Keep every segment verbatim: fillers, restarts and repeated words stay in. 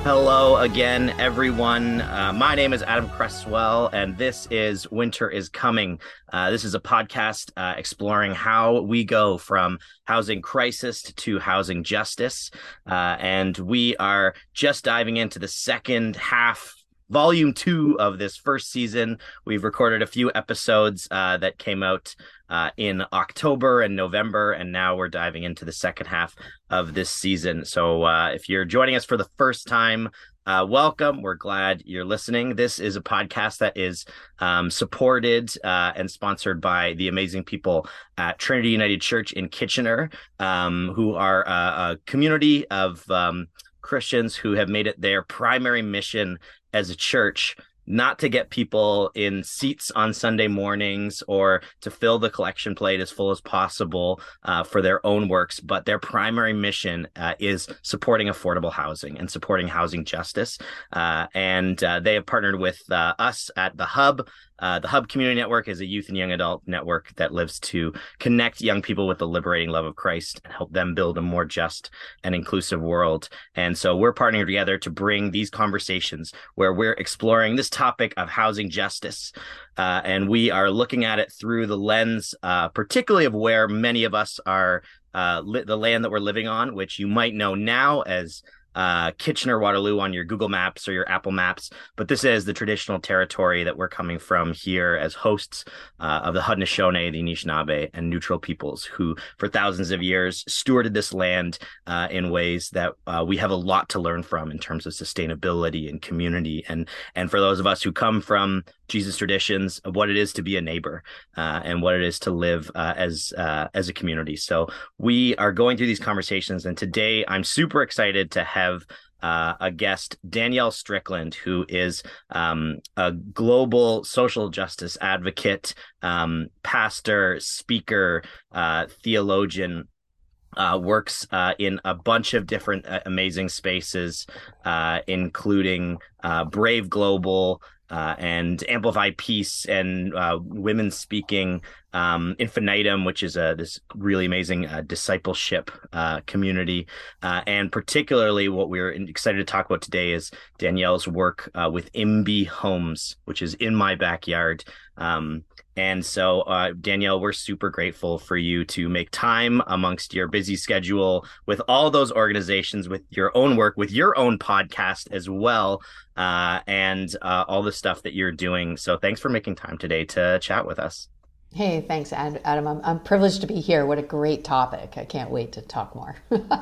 Hello again, everyone. Uh, my name is Adam Cresswell, and this is Winter is Coming. Uh, this is a podcast uh, exploring how we go from housing crisis to housing justice. Uh, and we are just diving into the second half, volume two of this first season. We've recorded a few episodes uh, that came out uh, in October and November, and now we're diving into the second half of this season. So uh, if you're joining us for the first time, uh, welcome. We're glad you're listening. This is a podcast that is um, supported uh, and sponsored by the amazing people at Trinity United Church in Kitchener, um, who are a, a community of um, Christians who have made it their primary mission as a church not to get people in seats on Sunday mornings or to fill the collection plate as full as possible uh, for their own works, but their primary mission uh, is supporting affordable housing and supporting housing justice. Uh, and uh, they have partnered with uh, us at The Hub. Uh, the Hub Community Network is a youth and young adult network that lives to connect young people with the liberating love of Christ and help them build a more just and inclusive world. And so we're partnering together to bring these conversations where we're exploring this topic of housing justice. Uh, and we are looking at it through the lens, uh, particularly of where many of us are, uh, li- the land that we're living on, which you might know now as uh, Kitchener Waterloo on your Google Maps or your Apple Maps. But this is the traditional territory that we're coming from here as hosts uh, of the Haudenosaunee, the Anishinaabe, and neutral peoples who, for thousands of years, stewarded this land uh, in ways that uh, we have a lot to learn from in terms of sustainability and community. And, and for those of us who come from Jesus traditions of what it is to be a neighbor uh, and what it is to live uh, as uh, as a community. So we are going through these conversations, and today I'm super excited to have uh, a guest, Danielle Strickland, who is um, a global social justice advocate, um, pastor, speaker, uh, theologian. Uh, works uh, in a bunch of different uh, amazing spaces, uh, including uh, Brave Global, Uh, and Amplify Peace and uh, Women Speaking, um, Infinitum, which is a this really amazing uh, discipleship uh, community. Uh, and particularly what we're excited to talk about today is Danielle's work uh, with I M B Y Homes, which is in my backyard. Um, and so, uh, Danielle, we're super grateful for you to make time amongst your busy schedule with all those organizations, with your own work, with your own podcast as well, uh, and uh, all the stuff that you're doing. So thanks for making time today to chat with us. Hey, thanks, Adam. I'm, I'm privileged to be here. What a great topic. I can't wait to talk more.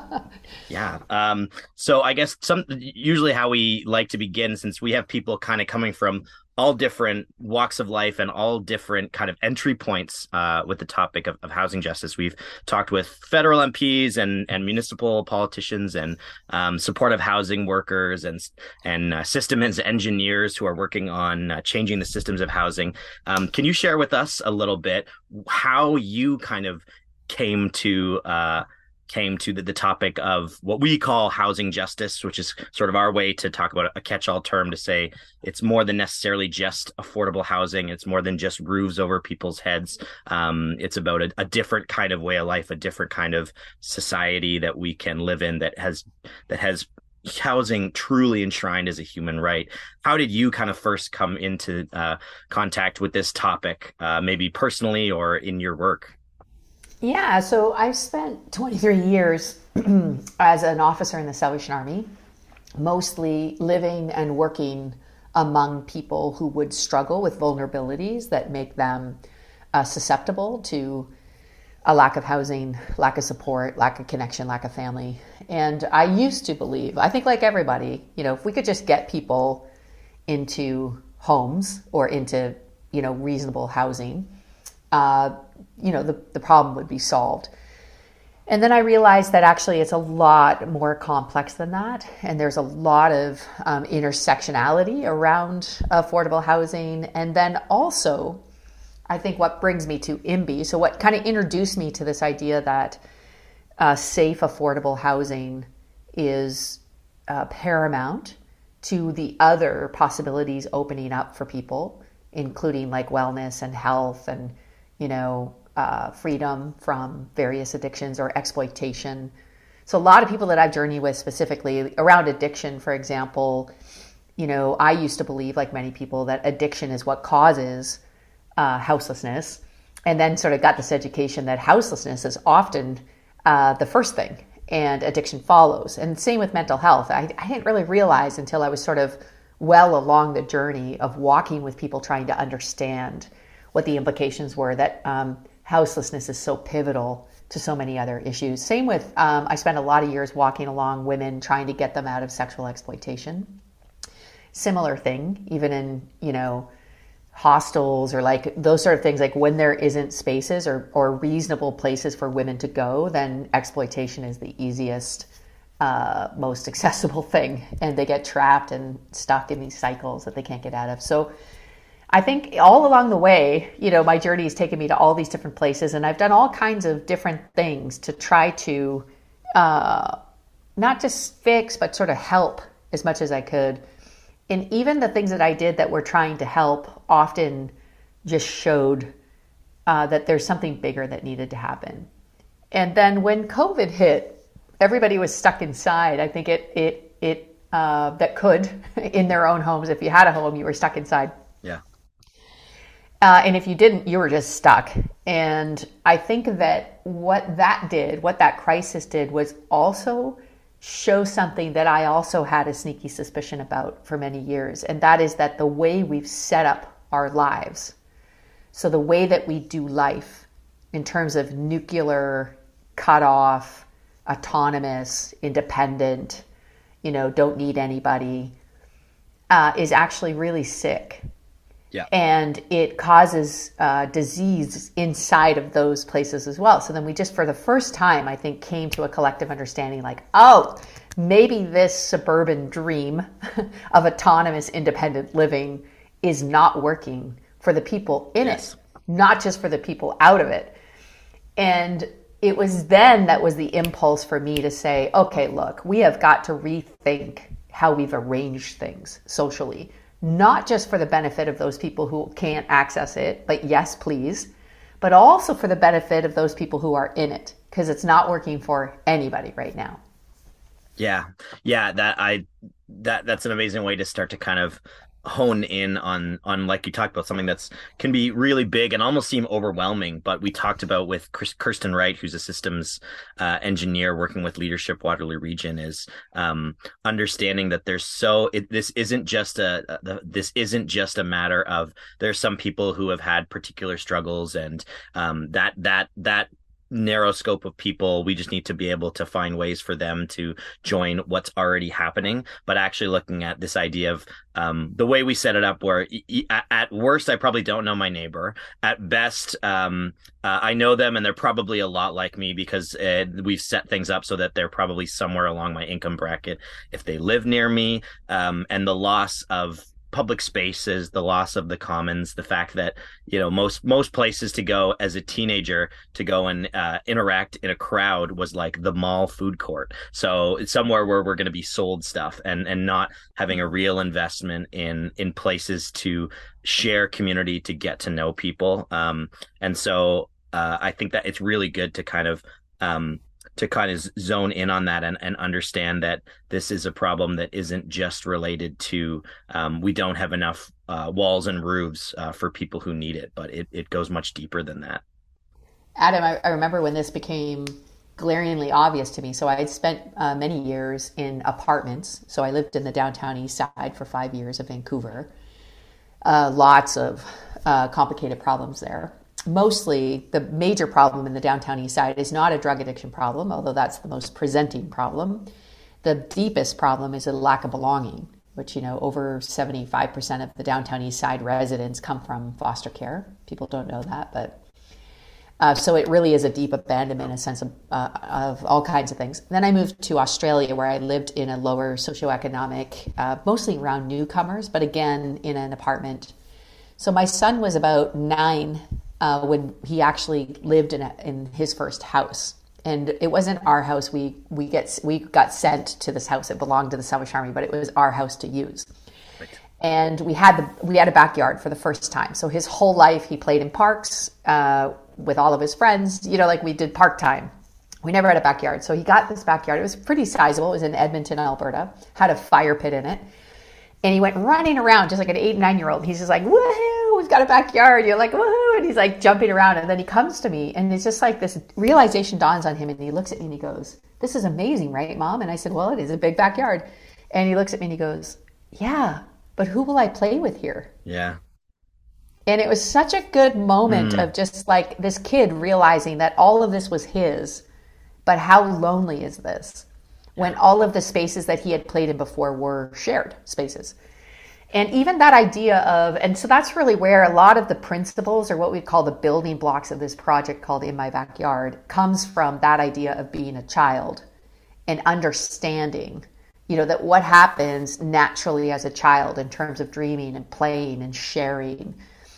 Yeah. Um, so I guess some usually how we like to begin, since we have people kind of coming from all different walks of life and all different kind of entry points uh, with the topic of, of housing justice. We've talked with federal M Ps and, and municipal politicians and um, supportive housing workers and and uh, systems engineers who are working on uh, changing the systems of housing. Um, can you share with us a little bit how you kind of came to uh, came to the, the topic of what we call housing justice, which is sort of our way to talk about a catch-all term to say it's more than necessarily just affordable housing. It's more than just roofs over people's heads. Um, it's about a, a different kind of way of life, a different kind of society that we can live in that has that has housing truly enshrined as a human right. How did you kind of first come into uh, contact with this topic, uh, maybe personally or in your work? Yeah, so I've spent twenty-three years as an officer in the Salvation Army, mostly living and working among people who would struggle with vulnerabilities that make them uh, susceptible to a lack of housing, lack of support, lack of connection, lack of family. And I used to believe, I think like everybody, you know, if we could just get people into homes or into, you know, reasonable housing, uh, you know, the, the problem would be solved. And then I realized that actually it's a lot more complex than that. And there's a lot of um, intersectionality around affordable housing. And then also, I think what brings me to I M B Y, so what kind of introduced me to this idea that uh, safe, affordable housing is uh, paramount to the other possibilities opening up for people, including like wellness and health and, you know, uh, freedom from various addictions or exploitation, So a lot of people that I've journeyed with specifically around addiction, for example, you know, I used to believe, like many people, that addiction is what causes uh, houselessness, and then sort of got this education that houselessness is often uh, the first thing and addiction follows. And same with mental health. I, I didn't really realize until I was sort of well along the journey of walking with people trying to understand what the implications were, that um, houselessness is so pivotal to so many other issues. Same with, um, I spent a lot of years walking along women trying to get them out of sexual exploitation. Similar thing, even in, you know, hostels or like those sort of things, like when there isn't spaces or, or reasonable places for women to go, then exploitation is the easiest, uh, most accessible thing. And they get trapped and stuck in these cycles that they can't get out of. So I think all along the way, you know, my journey has taken me to all these different places, and I've done all kinds of different things to try to uh, not just fix, but sort of help as much as I could. And even the things that I did that were trying to help often just showed uh, that there's something bigger that needed to happen. And then when COVID hit, everybody was stuck inside. I think it, it, it, uh, that could in their own homes. If you had a home, you were stuck inside. Yeah. Uh, and if you didn't, you were just stuck. And I think that what that did, what that crisis did, was also show something that I also had a sneaky suspicion about for many years. And that is that the way we've set up our lives, so the way that we do life in terms of nuclear, cut off, autonomous, independent, you know, don't need anybody, uh, is actually really sick. Yeah. And it causes uh, disease inside of those places as well. So then we just, for the first time, I think, came to a collective understanding like, oh, maybe this suburban dream of autonomous, independent living is not working for the people in yes. it, not just for the people out of it. And it was then that was the impulse for me to say, okay, look, we have got to rethink how we've arranged things socially. Not just for the benefit of those people who can't access it, but yes, please, but also for the benefit of those people who are in it, because it's not working for anybody right now. Yeah. Yeah. That I, that, that's an amazing way to start to kind of hone in on, on, like you talked about, something that's can be really big and almost seem overwhelming. But we talked about with Kirsten Wright, who's a systems uh, engineer working with Leadership Waterloo Region, is um, understanding that there's so it, this isn't just a, a this isn't just a matter of there's some people who have had particular struggles, and um, that that that narrow scope of people, we just need to be able to find ways for them to join what's already happening. But actually looking at this idea of um, the way we set it up, where at worst, I probably don't know my neighbor. At best, um, uh, I know them and they're probably a lot like me, because uh, we've set things up so that they're probably somewhere along my income bracket if they live near me. Um, and the loss of public spaces, the loss of the commons, the fact that, you know, most most places to go as a teenager to go and uh, interact in a crowd was like the mall food court. So it's somewhere where we're going to be sold stuff, and and not having a real investment in in places to share community, to get to know people. Um, and so uh, I think that it's really good to kind of um, to kind of zone in on that and, and understand that this is a problem that isn't just related to um, we don't have enough uh, walls and roofs uh, for people who need it, but it, it goes much deeper than that. Adam, I, I remember when this became glaringly obvious to me. So I had spent uh, many years in apartments. So I lived in the downtown east side for five years of Vancouver. Uh, lots of uh, complicated problems there. Mostly the major problem in the downtown east side is not a drug addiction problem, although that's the most presenting problem. The deepest problem is a lack of belonging, which, you know, over seventy-five percent of the downtown east side residents come from foster care. People don't know that, but uh, so it really is a deep abandonment, a sense of, uh, of all kinds of things. Then I moved to Australia, where I lived in a lower socioeconomic, uh, mostly around newcomers, but again, in an apartment. So my son was about nine Uh, when he actually lived in a, in his first house, and it wasn't our house. We we get we got sent to this house. It belonged to the Salvation Army, but it was our house to use. Right. And we had the we had a backyard for the first time. So his whole life he played in parks uh, with all of his friends. You know, like we did park time We never had a backyard. So he got this backyard. It was pretty sizable. It was in Edmonton, Alberta, had a fire pit in it. And he went running around just like an eight, nine year old. He's just like, woohoo, we've got a backyard. You're like, woohoo. And he's like jumping around. And then he comes to me and it's just like this realization dawns on him. And he looks at me and he goes, this is amazing, right, Mom? And I said, well, it is a big backyard. And he looks at me and he goes, yeah, but who will I play with here? Yeah. And it was such a good moment mm. of just like this kid realizing that all of this was his, but how lonely is this when all of the spaces that he had played in before were shared spaces. And even that idea of, and so that's really where a lot of the principles, or what we call the building blocks of this project called In My Backyard, comes from that idea of being a child and understanding, you know, that what happens naturally as a child in terms of dreaming and playing and sharing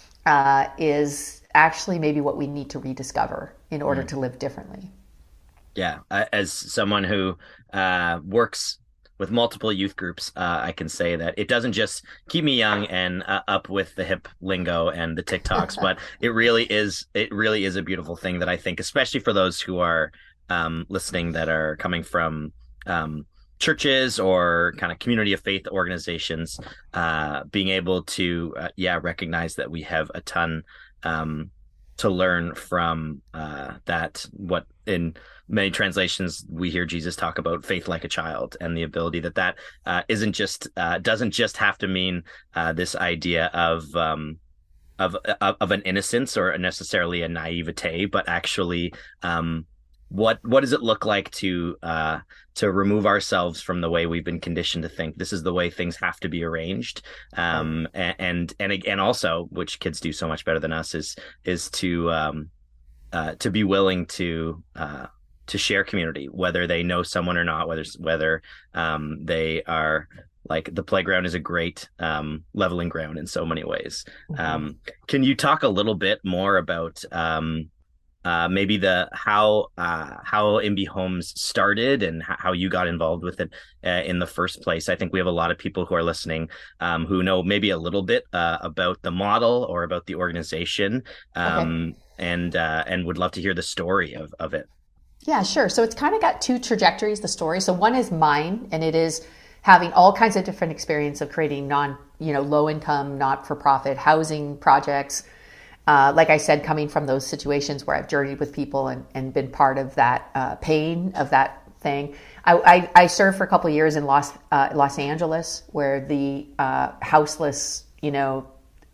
uh, is actually maybe what we need to rediscover in order mm. to live differently. Yeah. As someone who uh, works with multiple youth groups, uh, I can say that it doesn't just keep me young and uh, up with the hip lingo and the TikToks, but it really is, it really is a beautiful thing that I think, especially for those who are um, listening that are coming from um, churches or kind of community of faith organizations, uh, being able to, uh, yeah, recognize that we have a ton um, to learn from uh, that, what in many translations we hear Jesus talk about faith like a child, and the ability that that uh, isn't just uh, doesn't just have to mean uh, this idea of um, of of an innocence or necessarily a naivete, but actually um, what what does it look like to uh, to remove ourselves from the way we've been conditioned to think this is the way things have to be arranged, um, and and and and also, which kids do so much better than us, is is to um, uh, to be willing to uh, to share community, whether they know someone or not, whether whether um, they are like, the playground is a great um, leveling ground in so many ways. Mm-hmm. Um, can you talk a little bit more about um, uh, maybe the how uh, how M B Homes started and h- how you got involved with it uh, in the first place? I think we have a lot of people who are listening um, who know maybe a little bit uh, about the model or about the organization, um, okay. and uh, and would love to hear the story of of it. Yeah, sure. So it's kind of got two trajectories, the story. So one is mine, and it is having all kinds of different experience of creating non, you know, low income, not for profit housing projects. Uh, like I said, coming from those situations where I've journeyed with people and, and been part of that uh, pain of that thing. I, I, I served for a couple of years in Los uh, Los Angeles, where the uh, houseless, you know,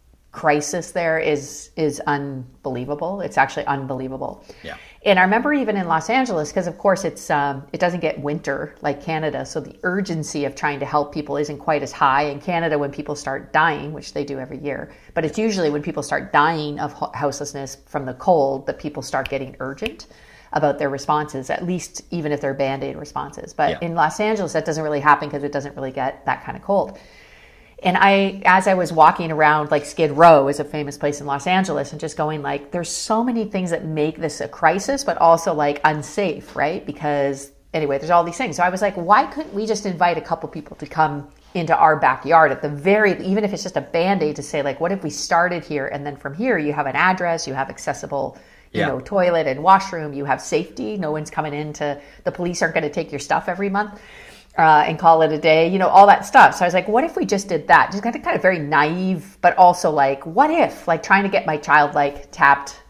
crisis there is is unbelievable. It's actually unbelievable. Yeah. And I remember even in Los Angeles, because of course it's um, it doesn't get winter like Canada, so the urgency of trying to help people isn't quite as high. In Canada, when people start dying, which they do every year, but it's usually when people start dying of houselessness from the cold that people start getting urgent about their responses, at least even if they're Band-Aid responses. But yeah. in Los Angeles, that doesn't really happen because it doesn't really get that kind of cold. And I, as I was walking around, like Skid Row is a famous place in Los Angeles, and just going like, there's so many things that make this a crisis, but also like unsafe, right? Because anyway, there's all these things. So I was like, why couldn't we just invite a couple people to come into our backyard at the very, even if it's just a Band-Aid, to say like, what if we started here? And then from here, you have an address, you have accessible, you yeah. know, toilet and washroom, you have safety. No one's coming in to, the police aren't going to take your stuff every month. Uh, and call it a day, you know, all that stuff. So I was like, what if we just did that? Just kind of, kind of very naive, but also like, what if, like trying to get my child like tapped.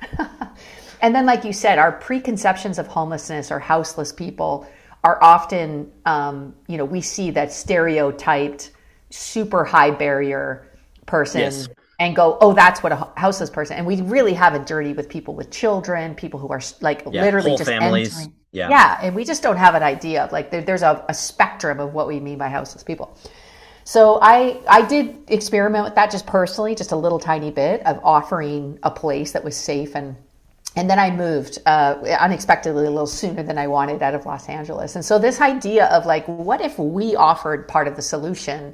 And then, like you said, our preconceptions of homelessness or houseless people are often, um, you know, we see that stereotyped, super high barrier person yes. and go, oh, that's what a houseless person. And we really have a journey with people with children, people who are like yeah, literally just families. Entering. Yeah. Yeah. And we just don't have an idea of like, there, there's a, a spectrum of what we mean by houseless people. So I, I did experiment with that just personally, just a little tiny bit of offering a place that was safe. And, and then I moved uh, unexpectedly a little sooner than I wanted out of Los Angeles. And so this idea of like, what if we offered part of the solution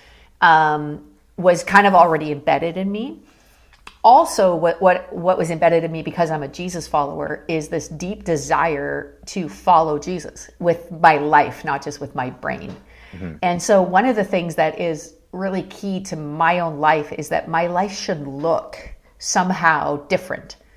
um, was kind of already embedded in me. Also, what, what, what was embedded in me, because I'm a Jesus follower, is this deep desire to follow Jesus with my life, not just with my brain. Mm-hmm. And so one of the things that is really key to my own life is that my life should look somehow different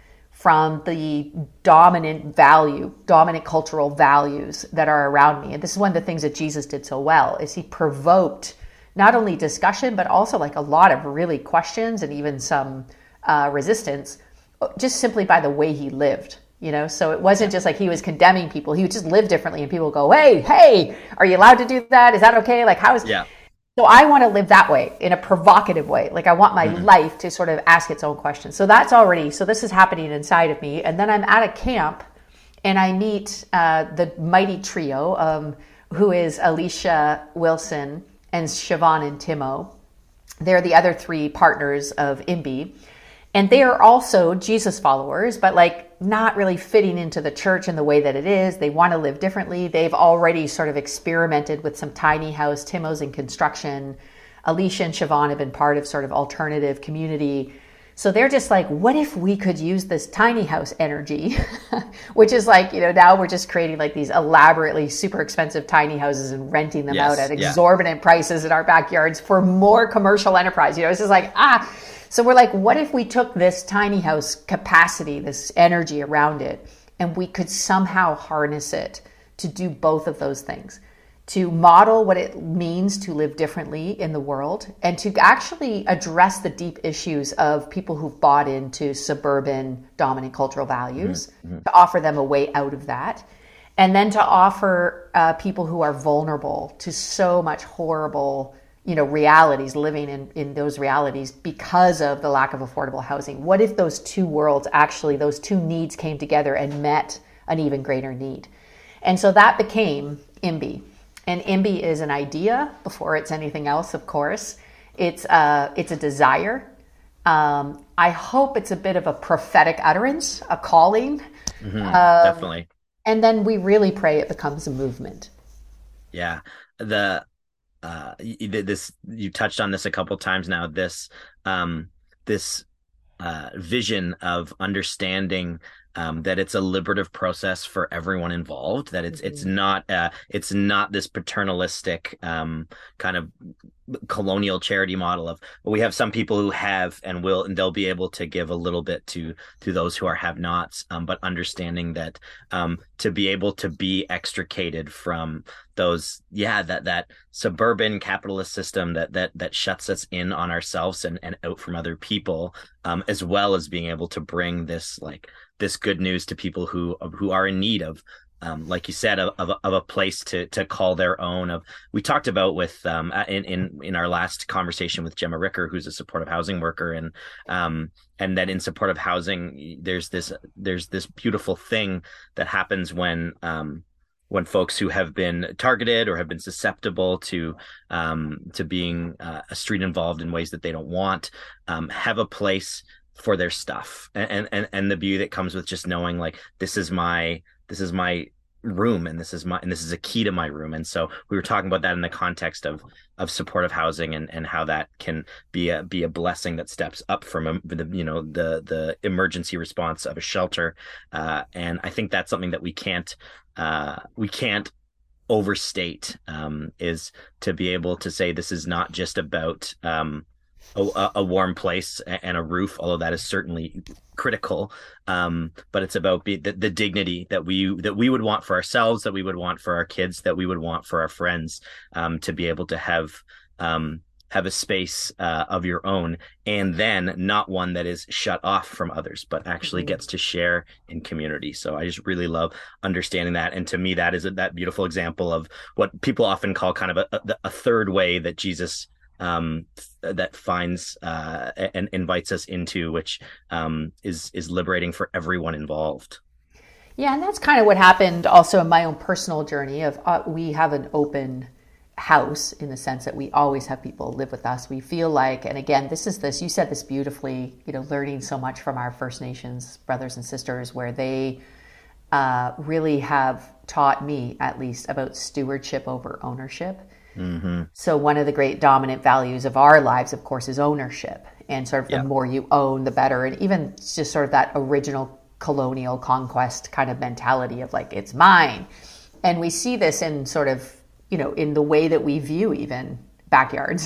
from the dominant value, dominant cultural values that are around me. And this is one of the things that Jesus did so well, is he provoked not only discussion, but also like a lot of really questions and even some uh, resistance, just simply by the way he lived. You know, so it wasn't just like he was condemning people. He would just live differently, and people go, hey, hey, are you allowed to do that? Is that okay? Like, how is yeah. So I want to live that way, in a provocative way. Like, I want my mm-hmm. life to sort of ask its own questions. So that's already, so this is happening inside of me. And then I'm at a camp and I meet uh, the mighty trio, um, who is Alicia Wilson and Siobhan and Timo. They're the other three partners of I M B Y. And they are also Jesus followers, but like not really fitting into the church in the way that it is. They want to live differently. They've already sort of experimented with some tiny house. Timo's in construction. Alicia and Siobhan have been part of sort of alternative community. So they're just like, what if we could use this tiny house energy, which is like, you know, now we're just creating like these elaborately super expensive tiny houses and renting them yes, out at yeah. exorbitant prices in our backyards for more commercial enterprise. You know, it's just like, ah, so we're like, what if we took this tiny house capacity, this energy around it, and we could somehow harness it to do both of those things, to model what it means to live differently in the world, and to actually address the deep issues of people who've bought into suburban dominant cultural values, mm-hmm. to offer them a way out of that, and then to offer uh, people who are vulnerable to so much horrible, you know, realities, living in, in those realities because of the lack of affordable housing. What if those two worlds, actually, those two needs came together and met an even greater need? And so that became I M B Y. And I M B Y is an idea before it's anything else, of course. It's a, it's a desire. Um, I hope it's a bit of a prophetic utterance, a calling. Mm-hmm, um, definitely. And then we really pray it becomes a movement. Yeah. The uh, this you touched on this a couple times now. This um, this uh, vision of understanding Um, that it's a liberative process for everyone involved, that it's mm-hmm. it's not uh, it's not this paternalistic um, kind of colonial charity model of, well, we have some people who have and will, and they'll be able to give a little bit to to those who are have-nots, um, but understanding that um, to be able to be extricated from those, yeah, that that suburban capitalist system that that that shuts us in on ourselves and, and out from other people, um, as well as being able to bring this like this good news to people who who are in need of, um, like you said, of, of, of a place to to call their own. Of we talked about with um, in in in our last conversation with Gemma Ricker, who's a supportive housing worker, and um, and that in supportive housing, there's this there's this beautiful thing that happens when um, when folks who have been targeted or have been susceptible to um, to being uh, street involved in ways that they don't want, um, have a place for their stuff, and and and the beauty that comes with just knowing, like, this is my this is my room, and this is my and this is a key to my room. And so we were talking about that in the context of of supportive housing, and and how that can be a be a blessing that steps up from a, the you know the the emergency response of a shelter, uh, and I think that's something that we can't uh, we can't overstate, um, is to be able to say this is not just about um, A, a warm place and a roof, although that is certainly critical. Um, but it's about be, the, the dignity that we that we would want for ourselves, that we would want for our kids, that we would want for our friends, um, to be able to have um, have a space uh, of your own, and then not one that is shut off from others, but actually mm-hmm. gets to share in community. So I just really love understanding that, and to me, that is a, that beautiful example of what people often call kind of a, a, a third way that Jesus um that finds uh and invites us into, which um is is liberating for everyone involved. Yeah, and that's kind of what happened also in my own personal journey of uh, we have an open house in the sense that we always have people live with us. We feel like, and again, this is this you said this beautifully, you know, learning so much from our First Nations brothers and sisters, where they uh really have taught me, at least, about stewardship over ownership. Mm-hmm. So one of the great dominant values of our lives, of course, is ownership, and sort of yeah. the more you own, the better. And even just sort of that original colonial conquest kind of mentality of like, it's mine. And we see this in sort of, you know, in the way that we view even backyards,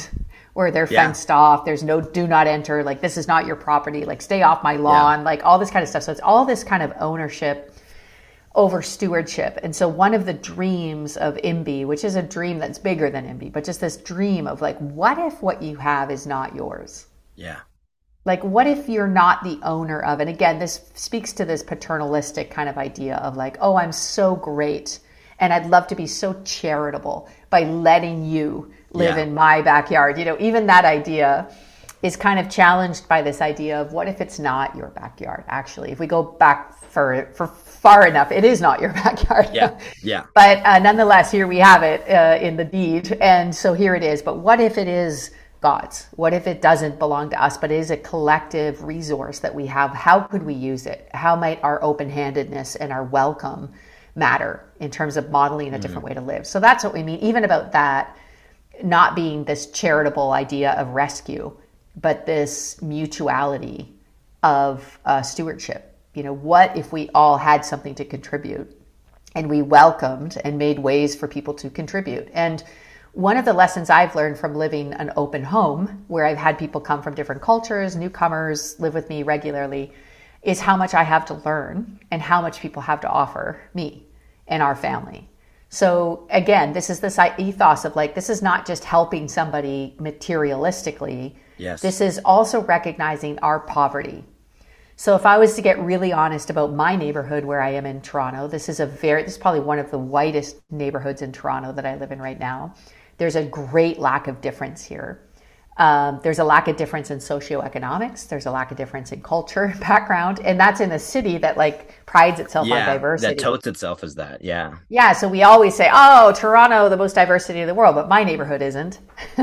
where they're Yeah. fenced off. There's no do not enter. Like, this is not your property. Like, stay off my lawn. Yeah. Like, all this kind of stuff. So it's all this kind of ownership over stewardship. And so one of the dreams of I M B Y, which is a dream that's bigger than I M B Y, but just this dream of like, what if what you have is not yours? Yeah. Like, what if you're not the owner of it? Again, this speaks to this paternalistic kind of idea of like, oh, I'm so great, and I'd love to be so charitable by letting you live yeah. in my backyard. You know, even that idea is kind of challenged by this idea of what if it's not your backyard? Actually, if we go back for for far enough, it is not your backyard. Yeah, yeah. But uh, nonetheless, here we have it uh, in the deed, and so here it is. But what if it is God's? What if it doesn't belong to us, but it is a collective resource that we have? How could we use it? How might our open-handedness and our welcome matter in terms of modeling a different mm. way to live? So that's what we mean, even about that not being this charitable idea of rescue, but this mutuality of uh, stewardship. You know, what if we all had something to contribute and we welcomed and made ways for people to contribute? And one of the lessons I've learned from living an open home, where I've had people come from different cultures, newcomers live with me regularly, is how much I have to learn and how much people have to offer me and our family. So again, this is this ethos of like, this is not just helping somebody materialistically. Yes. This is also recognizing our poverty. So if I was to get really honest about my neighborhood where I am in Toronto, this is a very, this is probably one of the whitest neighborhoods in Toronto that I live in right now. There's a great lack of difference here. Um, there's a lack of difference in socioeconomics. There's a lack of difference in culture, background. And that's in a city that like prides itself yeah, on diversity. That totes itself as that. Yeah. Yeah. So we always say, oh, Toronto, the most diversity in the world, but my neighborhood isn't.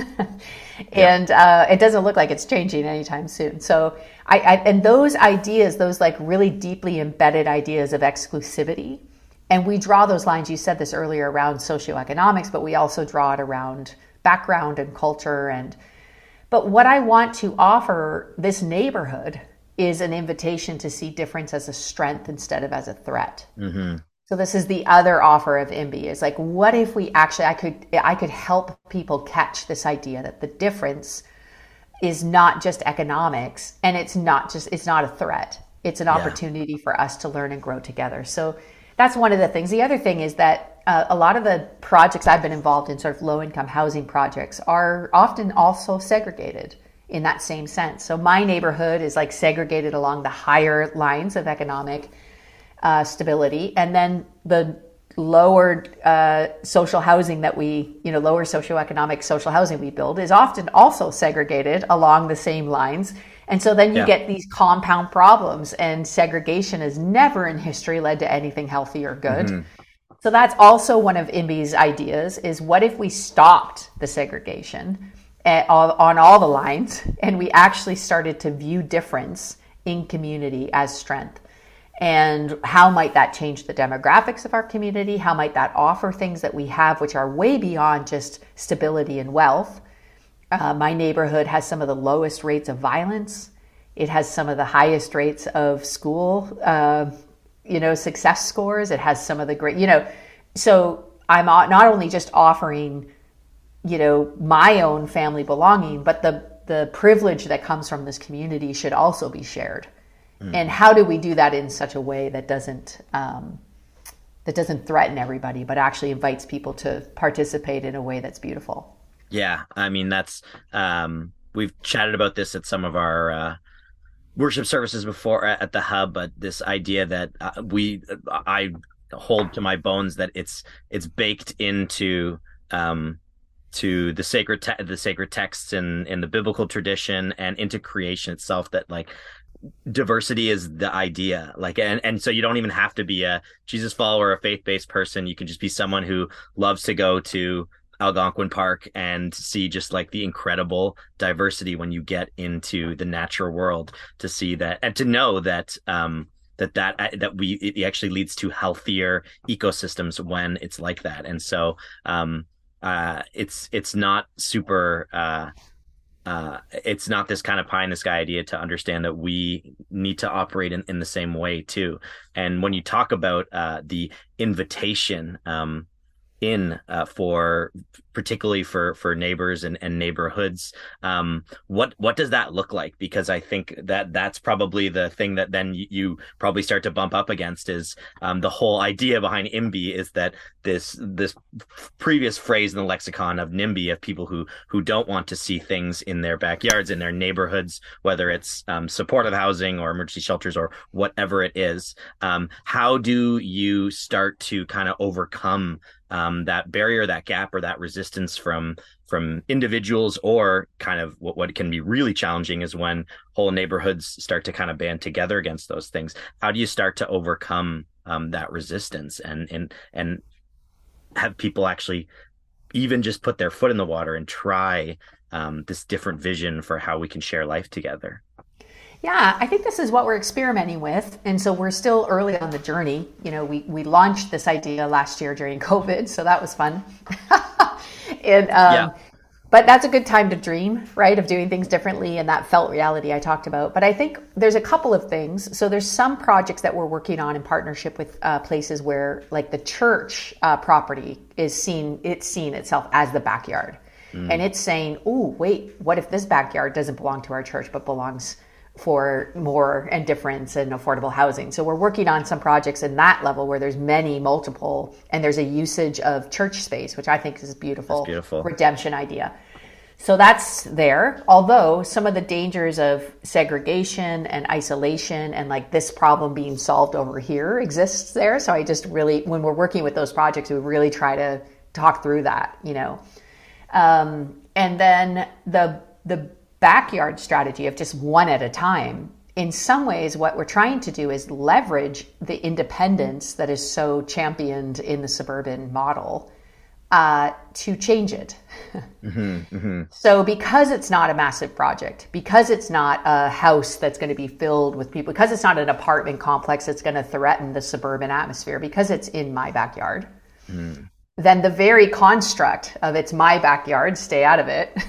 And uh, it doesn't look like it's changing anytime soon. So I, I, and those ideas, those like really deeply embedded ideas of exclusivity, and we draw those lines, you said this earlier, around socioeconomics, but we also draw it around background and culture. And but what I want to offer this neighborhood is an invitation to see difference as a strength instead of as a threat. Mm-hmm. So this is the other offer of I M B Y, is like, what if we actually, I could, I could help people catch this idea that the difference is not just economics, and it's not just, it's not a threat. It's an opportunity yeah. for us to learn and grow together. So that's one of the things. The other thing is that uh, a lot of the projects I've been involved in, sort of low income housing projects, are often also segregated in that same sense. So my neighborhood is like segregated along the higher lines of economic uh, stability, and then the lower uh, social housing that we, you know, lower socioeconomic social housing we build is often also segregated along the same lines. And so then you yeah. get these compound problems, and segregation has never in history led to anything healthy or good. Mm-hmm. So that's also one of I M B Y's ideas, is what if we stopped the segregation at, on all the lines, and we actually started to view difference in community as strength? And how might that change the demographics of our community? How might that offer things that we have which are way beyond just stability and wealth? Uh, my neighborhood has some of the lowest rates of violence. It has some of the highest rates of school, uh, you know, success scores. It has some of the great, you know, so I'm not only just offering, you know, my own family belonging, but the, the privilege that comes from this community should also be shared. Mm. And how do we do that in such a way that doesn't, um, that doesn't threaten everybody, but actually invites people to participate in a way that's beautiful? Yeah, I mean, that's, um, we've chatted about this at some of our uh, worship services before at the Hub, but this idea that uh, we, I hold to my bones that it's it's baked into um, to the sacred te- the sacred texts in in the biblical tradition and into creation itself, that like diversity is the idea, like, and and so you don't even have to be a Jesus follower, a faith-based person. You can just be someone who loves to go to Algonquin Park and see just like the incredible diversity when you get into the natural world, to see that and to know that um that that that we it actually leads to healthier ecosystems when it's like that. And so um uh it's it's not super uh uh it's not this kind of pie in the sky idea to understand that we need to operate in, in the same way too. And when you talk about uh the invitation um in uh, for particularly for for neighbors and, and neighborhoods. Um, what what does that look like? Because I think that that's probably the thing that then you, you probably start to bump up against is um, the whole idea behind IMBY is that this this previous phrase in the lexicon of NIMBY, of people who who don't want to see things in their backyards, in their neighborhoods, whether it's um, supportive housing or emergency shelters or whatever it is. Um, how do you start to kind of overcome um, that barrier, that gap, or that resistance from from individuals, or kind of what, what can be really challenging is when whole neighborhoods start to kind of band together against those things? How do you start to overcome um, that resistance and and and have people actually even just put their foot in the water and try um, this different vision for how we can share life together? Yeah, I think this is what we're experimenting with. And so we're still early on the journey. You know, we, we launched this idea last year during COVID, so that was fun. and um, yeah. But that's a good time to dream, right, of doing things differently, and that felt reality I talked about. But I think there's a couple of things. So there's some projects that we're working on in partnership with uh, places where, like, the church uh, property is seen, it's seen itself as the backyard. Mm. And it's saying, oh, wait, what if this backyard doesn't belong to our church, but belongs for more and difference and affordable housing? So we're working on some projects in that level where there's many multiple, and there's a usage of church space, which I think is beautiful, beautiful. redemption idea. So that's there. Although some of the dangers of segregation and isolation and like this problem being solved over here exists there. So I just really, when we're working with those projects, we really try to talk through that, you know. Um, and then the, the, backyard strategy of just one at a time. In some ways, what we're trying to do is leverage the independence that is so championed in the suburban model uh, to change it. mm-hmm, mm-hmm. So because it's not a massive project, because it's not a house that's going to be filled with people, because it's not an apartment complex that's going to threaten the suburban atmosphere, because it's in my backyard, mm. then the very construct of it's my backyard, stay out of it,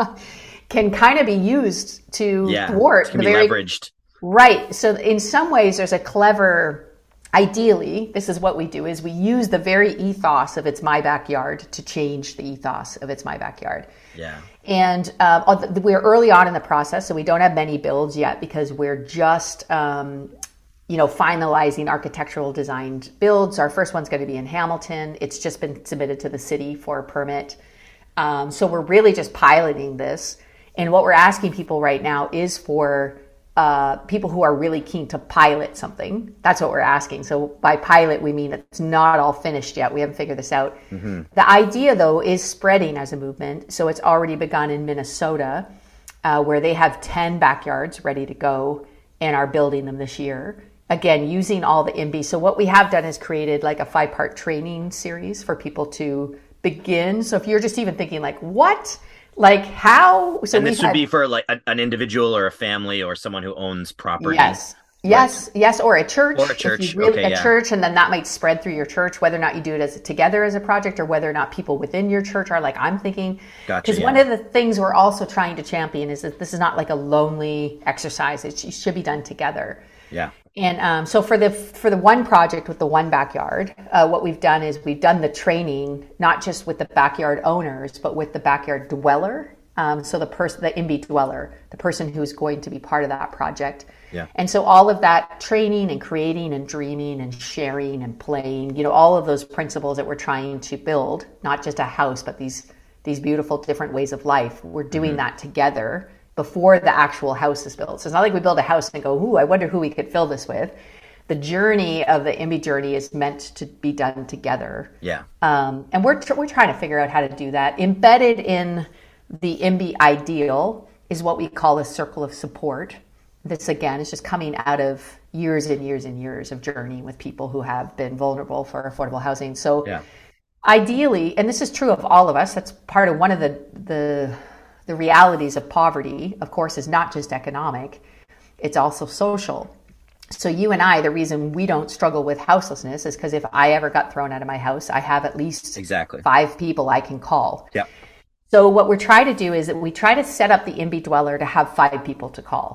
can kind of be used to yeah, thwart it can the be very leveraged. Right. So in some ways, there's a clever. Ideally, this is what we do: is we use the very ethos of "it's my backyard" to change the ethos of "it's my backyard." Yeah. And uh, we're early on in the process, so we don't have many builds yet because we're just, um, you know, finalizing architectural designed builds. Our first one's going to be in Hamilton. It's just been submitted to the city for a permit. Um, so we're really just piloting this. And what we're asking people right now is for uh, people who are really keen to pilot something. That's what we're asking. So by pilot, we mean it's not all finished yet. We haven't figured this out. Mm-hmm. The idea, though, is spreading as a movement. So it's already begun in Minnesota, uh, where they have ten backyards ready to go and are building them this year. Again, using all the IMBY. So what we have done is created like a five-part training series for people to begin. So if you're just even thinking like, what? Like how? So and this would had, be for like a, an individual or a family or someone who owns property. Yes. Yes. Right. Yes. Or a church. Or a church. Really, okay, a yeah. church. And then that might spread through your church, whether or not you do it as together as a project or whether or not people within your church are like, I'm thinking. Gotcha. Because yeah. one of the things we're also trying to champion is that this is not like a lonely exercise. It should be done together. Yeah. And um, so for the for the one project with the one backyard, uh, what we've done is we've done the training, not just with the backyard owners, but with the backyard dweller. Um, so the person, the IMBY dweller, the person who's going to be part of that project. Yeah. And so all of that training and creating and dreaming and sharing and playing, you know, all of those principles that we're trying to build, not just a house, but these these beautiful different ways of life. We're doing mm-hmm. that together before the actual house is built. So it's not like we build a house and go, ooh, I wonder who we could fill this with. The journey of the IMBY journey is meant to be done together. Yeah. Um, and we're we're trying to figure out how to do that. Embedded in the IMBY ideal is what we call a circle of support. This, again, is just coming out of years and years and years of journey with people who have been vulnerable for affordable housing. So yeah. ideally, and this is true of all of us, that's part of one of the, the, the realities of poverty, of course, is not just economic, it's also social. So you and I, the reason we don't struggle with houselessness is because if I ever got thrown out of my house, I have at least exactly five people I can call. Yeah. So what we're trying to do is that we try to set up the IMBY dweller to have five people to call.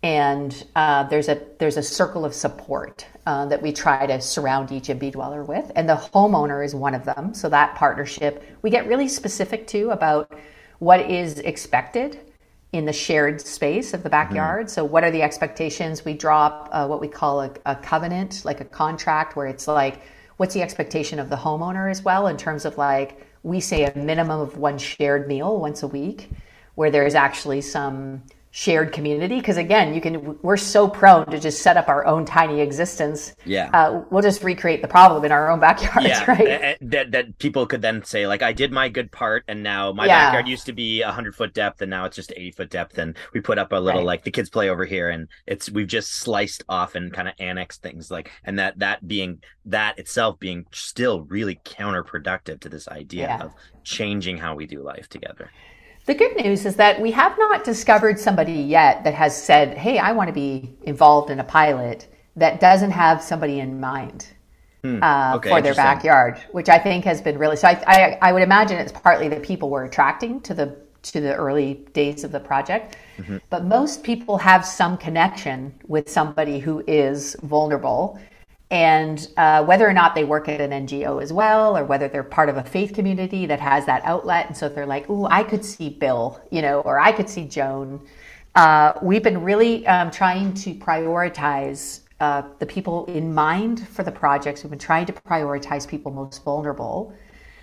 And uh, there's a there's a circle of support uh, that we try to surround each M B dweller with, and the homeowner is one of them. So that partnership, we get really specific too about what is expected in the shared space of the backyard. Mm-hmm. So what are the expectations? We draw up uh, what we call a, a covenant, like a contract, where it's like, what's the expectation of the homeowner as well, in terms of like, we say a minimum of one shared meal once a week, where there is actually some shared community. Because again, you can, we're so prone to just set up our own tiny existence. Yeah. Uh, we'll just recreate the problem in our own backyards, yeah. right? That, that people could then say, like, I did my good part, and now my yeah. backyard used to be a hundred foot depth, and now it's just eighty foot depth. And we put up a little, right. like, the kids play over here, and it's, we've just sliced off and kind of annexed things, like, and that, that being, that itself being still really counterproductive to this idea yeah. of changing how we do life together. The good news is that we have not discovered somebody yet that has said, hey, I want to be involved in a pilot, that doesn't have somebody in mind hmm. uh, okay, for their backyard, which I think has been really, so I, I, I would imagine it's partly that people were attracting to the to the early days of the project, mm-hmm. but most people have some connection with somebody who is vulnerable. And uh, whether or not they work at an N G O as well, or whether they're part of a faith community that has that outlet. And so if they're like, ooh, I could see Bill, you know, or I could see Joan. Uh, we've been really um, trying to prioritize uh, the people in mind for the projects. We've been trying to prioritize people most vulnerable,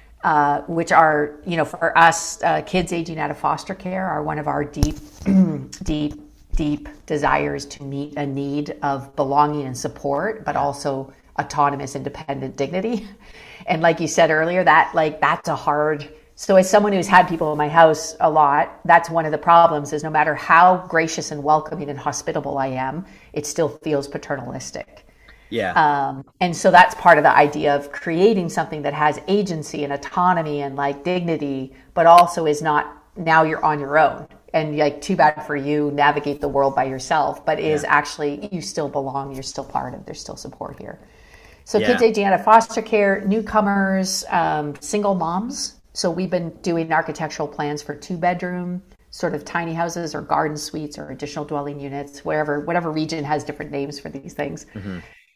uh, which are, you know, for us, uh, kids aging out of foster care are one of our deep, deep, deep desires to meet a need of belonging and support, but also autonomous, independent dignity. And like you said earlier, that like, that's a hard, so as someone who's had people in my house a lot, that's one of the problems is no matter how gracious and welcoming and hospitable I am, it still feels paternalistic. Yeah. Um, and so that's part of the idea of creating something that has agency and autonomy and like dignity, but also is not, now you're on your own. And like, too bad for you, navigate the world by yourself, but is yeah. actually, you still belong, you're still part of, there's still support here. So yeah. kids aging out of foster care, newcomers, um, single moms. So we've been doing architectural plans for two bedroom, sort of tiny houses or garden suites or additional dwelling units, wherever, whatever region has different names for these things. Mm-hmm.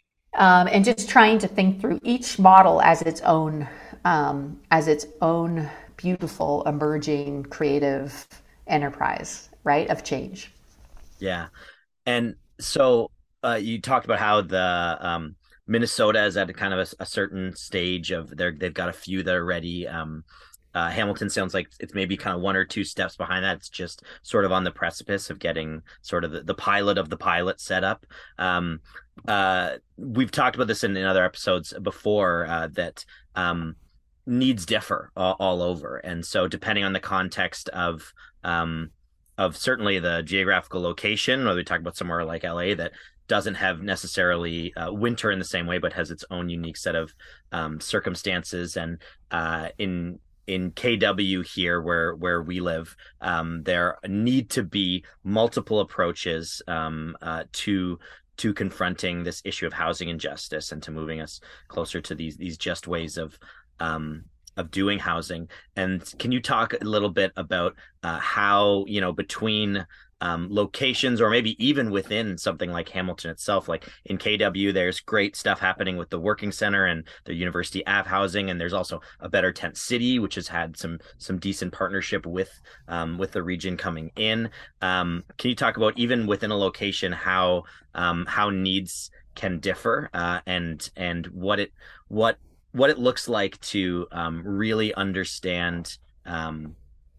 Um, and just trying to think through each model as its own, um, as its own beautiful, emerging, creative enterprise, right, of change. Yeah. And so uh, you talked about how the um, Minnesota is at a kind of a, a certain stage of their, they've got a few that are ready. Um, uh, Hamilton sounds like it's maybe kind of one or two steps behind that. It's just sort of on the precipice of getting sort of the, the pilot of the pilot set up. Um, uh, we've talked about this in, in other episodes before uh, that um, needs differ all, all over. And so depending on the context of um, of certainly the geographical location, or we talk about somewhere like L A that doesn't have necessarily uh, winter in the same way, but has its own unique set of um, circumstances. And uh, in in K W here, where where we live, um, there need to be multiple approaches um, uh, to to confronting this issue of housing injustice and to moving us closer to these these just ways of um, of doing housing. And can you talk a little bit about uh, how, you know, between um, locations or maybe even within something like Hamilton itself, like in K W, there's great stuff happening with the Working Center and the University Ave housing. And there's also a Better Tent City, which has had some some decent partnership with um, with the region coming in. Um, can you talk about even within a location, how um, how needs can differ uh, and and what it what what it looks like to um, really understand um,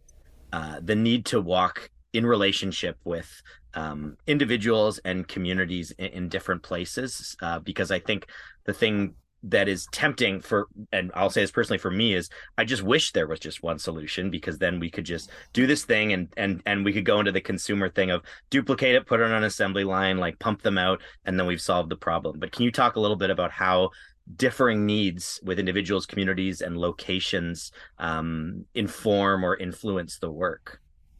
uh, the need to walk in relationship with um, individuals and communities in, in different places, uh, because I think the thing that is tempting for, and I'll say this personally for me, is I just wish there was just one solution, because then we could just do this thing and and and we could go into the consumer thing of duplicate it, put it on an assembly line, like pump them out, and then we've solved the problem. But can you talk a little bit about how differing needs with individuals, communities, and locations um, inform or influence the work?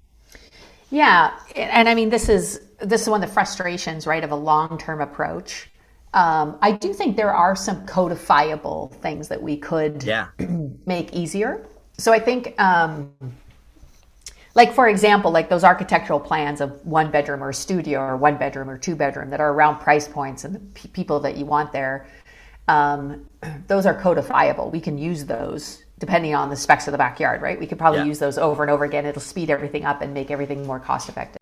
Yeah, and I mean, this is this is one of the frustrations, right, of a long-term approach. Um, I do think there are some codifiable things that we could yeah. make easier. So I think, um, Like, for example, like those architectural plans of one bedroom or studio or one bedroom or two bedroom that are around price points and the p- people that you want there, um, those are codifiable. We can use those depending on the specs of the backyard, right? We could probably Yeah. use those over and over again. It'll speed everything up and make everything more cost effective.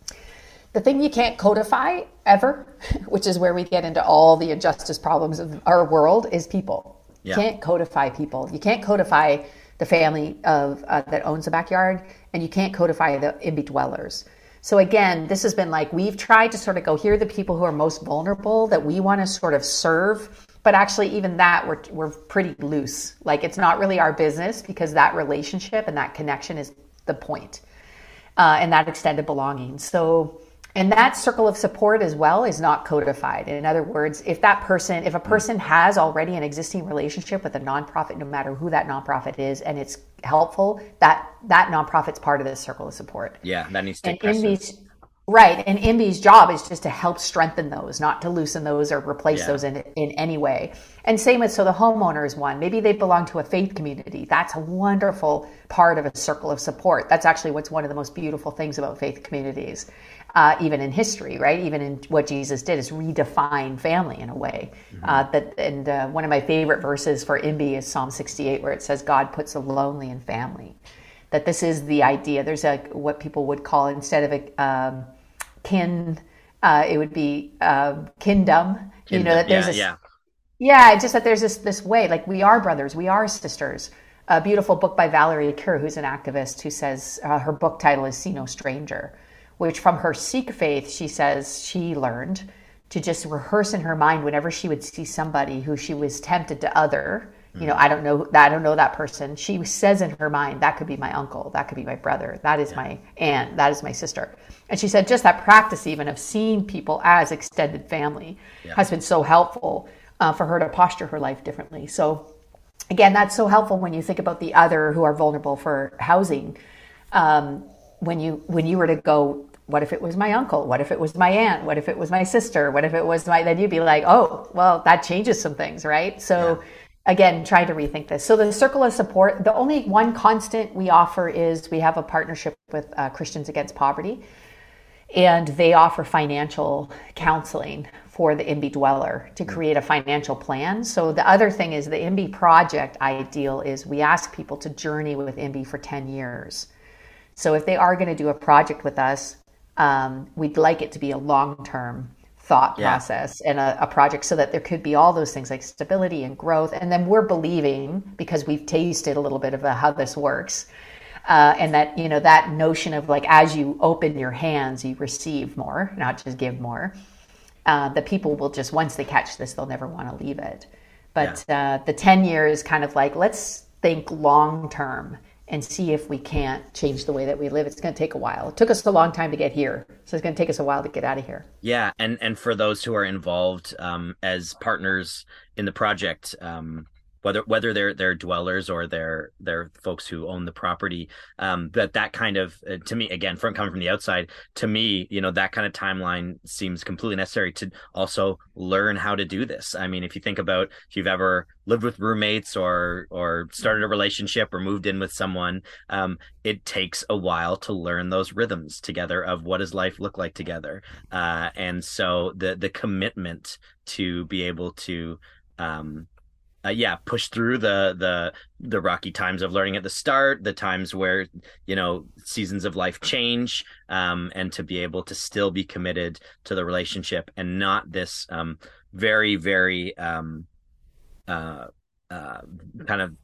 The thing you can't codify ever, which is where we get into all the injustice problems of our world, is people. Yeah. You can't codify people. You can't codify the family of uh, that owns a backyard, and you can't codify the I M B Y dwellers. So again, this has been like, we've tried to sort of go, here are the people who are most vulnerable that we want to sort of serve. But actually, even that, we're, we're pretty loose. Like, it's not really our business, because that relationship and that connection is the point, uh, and that extended belonging. So, and that circle of support as well is not codified. In other words, if that person, if a person has already an existing relationship with a nonprofit, no matter who that nonprofit is, and it's helpful, that that nonprofit's part of this circle of support. Yeah, that needs to take And I M B Y's, precedence. right, and I M B Y's job is just to help strengthen those, not to loosen those or replace Yeah. those in in any way. And same with, so the homeowner is one. Maybe they belong to a faith community. That's a wonderful part of a circle of support. That's actually what's one of the most beautiful things about faith communities, uh, even in history, right? Even in what Jesus did, is redefine family in a way. Mm-hmm. Uh, that and uh, one of my favorite verses for I M B Y is Psalm sixty-eight, where it says, "God puts the lonely in family." That this is the idea. There's a what people would call, instead of a um, kin, uh, it would be uh, kindom. Kingdom. You know, that there's yeah, this, yeah. yeah, just that there's this this way, like, we are brothers, we are sisters. A beautiful book by Valerie Kerr, who's an activist, who says uh, her book title is "See No Stranger," which from her Sikh faith, she says she learned to just rehearse in her mind whenever she would see somebody who she was tempted to other. You know, I don't know, I don't know that person. She says in her mind, that could be my uncle, that could be my brother, that is yeah. my aunt, that is my sister. And she said just that practice even of seeing people as extended family yeah. has been so helpful uh, for her to posture her life differently. So again, that's so helpful when you think about the other who are vulnerable for housing. Um, when you when you were to go, what if it was my uncle? What if it was my aunt? What if it was my sister? What if it was my, then you'd be like, oh, well, that changes some things, right? So yeah. Again, trying to rethink this. So the circle of support, the only one constant we offer is we have a partnership with uh, Christians Against Poverty, and they offer financial counseling for the I M B Y dweller to create a financial plan. So the other thing is the I M B Y project ideal is we ask people to journey with I M B Y for ten years. So if they are going to do a project with us, um, we'd like it to be a long-term thought yeah. process and a, a project, so that there could be all those things like stability and growth. And then we're believing, because we've tasted a little bit of how this works, uh, and that, you know, that notion of like, as you open your hands, you receive more, not just give more. Uh, the people will just, once they catch this, they'll never want to leave it. But yeah. uh, the ten years kind of like, let's think long-term and see if we can't change the way that we live. It's going to take a while. It took us a long time to get here, so it's going to take us a while to get out of here. Yeah, and and for those who are involved um, as partners in the project, um, whether whether they're they're dwellers or they're they're folks who own the property, um, that that kind of uh, to me, again, from coming from the outside, to me, you know, that kind of timeline seems completely necessary to also learn how to do this. I mean, if you think about if you've ever lived with roommates or or started a relationship or moved in with someone, um, it takes a while to learn those rhythms together of what does life look like together, uh, and so the the commitment to be able to. Um, Uh, yeah, push through the the the rocky times of learning at the start, the times where, you know, seasons of life change, um, and to be able to still be committed to the relationship and not this um, very, very um, uh, uh, kind of,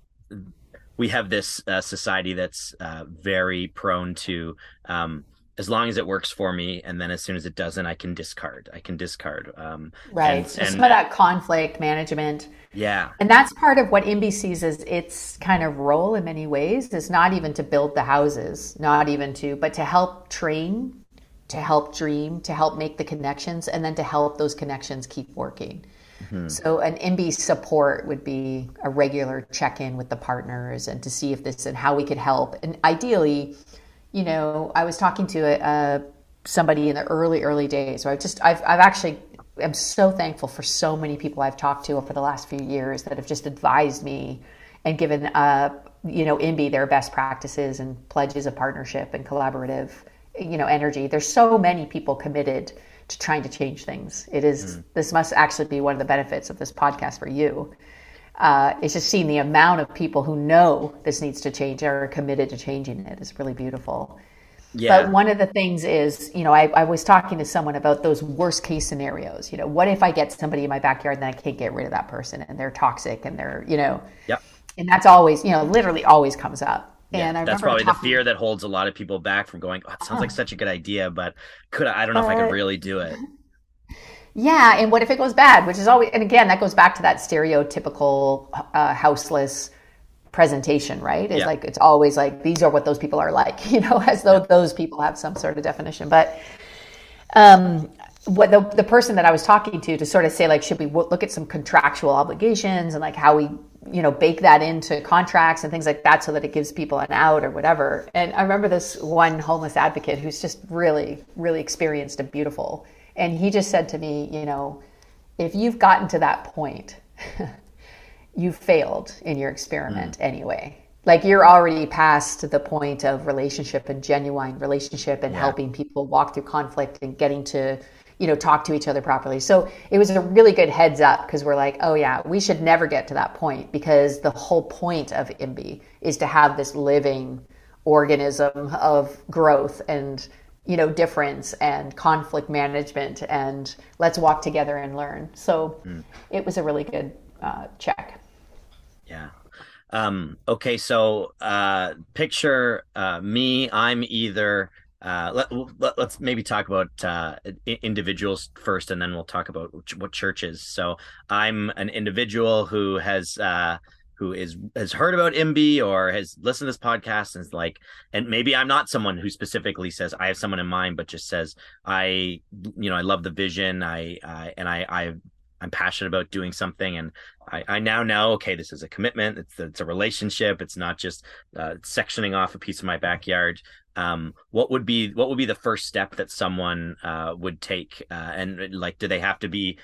we have this uh, society that's uh, very prone to um, as long as it works for me, and then as soon as it doesn't, I can discard. I can discard. Um, right. And, so and, some of that conflict management. Yeah. And that's part of what I M B Y sees as its kind of role in many ways, is not even to build the houses, not even to, but to help train, to help dream, to help make the connections, and then to help those connections keep working. Mm-hmm. So an I M B Y support would be a regular check-in with the partners and to see if this and how we could help. And ideally, you know, I was talking to a, uh, somebody in the early, early days where I just, I've, I've actually, I'm so thankful for so many people I've talked to over the last few years that have just advised me and given, uh, you know, I M B I their best practices and pledges of partnership and collaborative, you know, energy. There's so many people committed to trying to change things. It is, mm. this must actually be one of the benefits of this podcast for you. Uh, it's just seeing the amount of people who know this needs to change or are committed to changing it is really beautiful. Yeah. But one of the things is, you know, I, I was talking to someone about those worst case scenarios. You know, what if I get somebody in my backyard and I can't get rid of that person and they're toxic and they're, you know, yep. And that's always, you know, literally always comes up. Yeah, and I that's probably talking, the fear that holds a lot of people back from going, oh, it sounds oh. like such a good idea, but could I, I don't know uh, if I could really do it. Yeah. And what if it goes bad, which is always, and again, that goes back to that stereotypical uh, houseless presentation, right? It's yeah. like, it's always like, these are what those people are like, you know, as though yeah. those people have some sort of definition. But um, what the, the person that I was talking to, to sort of say, like, should we look at some contractual obligations and like how we, you know, bake that into contracts and things like that so that it gives people an out or whatever. And I remember this one homeless advocate who's just really, really experienced and beautiful. And he just said to me, you know, if you've gotten to that point, you failed in your experiment mm. anyway. Like you're already past the point of relationship and genuine relationship and yeah. helping people walk through conflict and getting to, you know, talk to each other properly. So it was a really good heads up because we're like, oh yeah, we should never get to that point because the whole point of I M B I is to have this living organism of growth and, you know, difference and conflict management and let's walk together and learn. So mm. it was a really good uh, check. Yeah. Um, okay. So, uh, picture, uh, me, I'm either, uh, let, let, let's maybe talk about, uh, individuals first, and then we'll talk about what churches. So I'm an individual who has, uh, who is, has heard about I M B I or has listened to this podcast and is like, and maybe I'm not someone who specifically says, I have someone in mind, but just says, I, you know, I love the vision. I, I and I, I, I'm passionate about doing something, and I, I now know, okay, this is a commitment. It's it's a relationship. It's not just uh, sectioning off a piece of my backyard. Um, what would be what would be the first step that someone uh, would take? Uh, and like, do they have to be?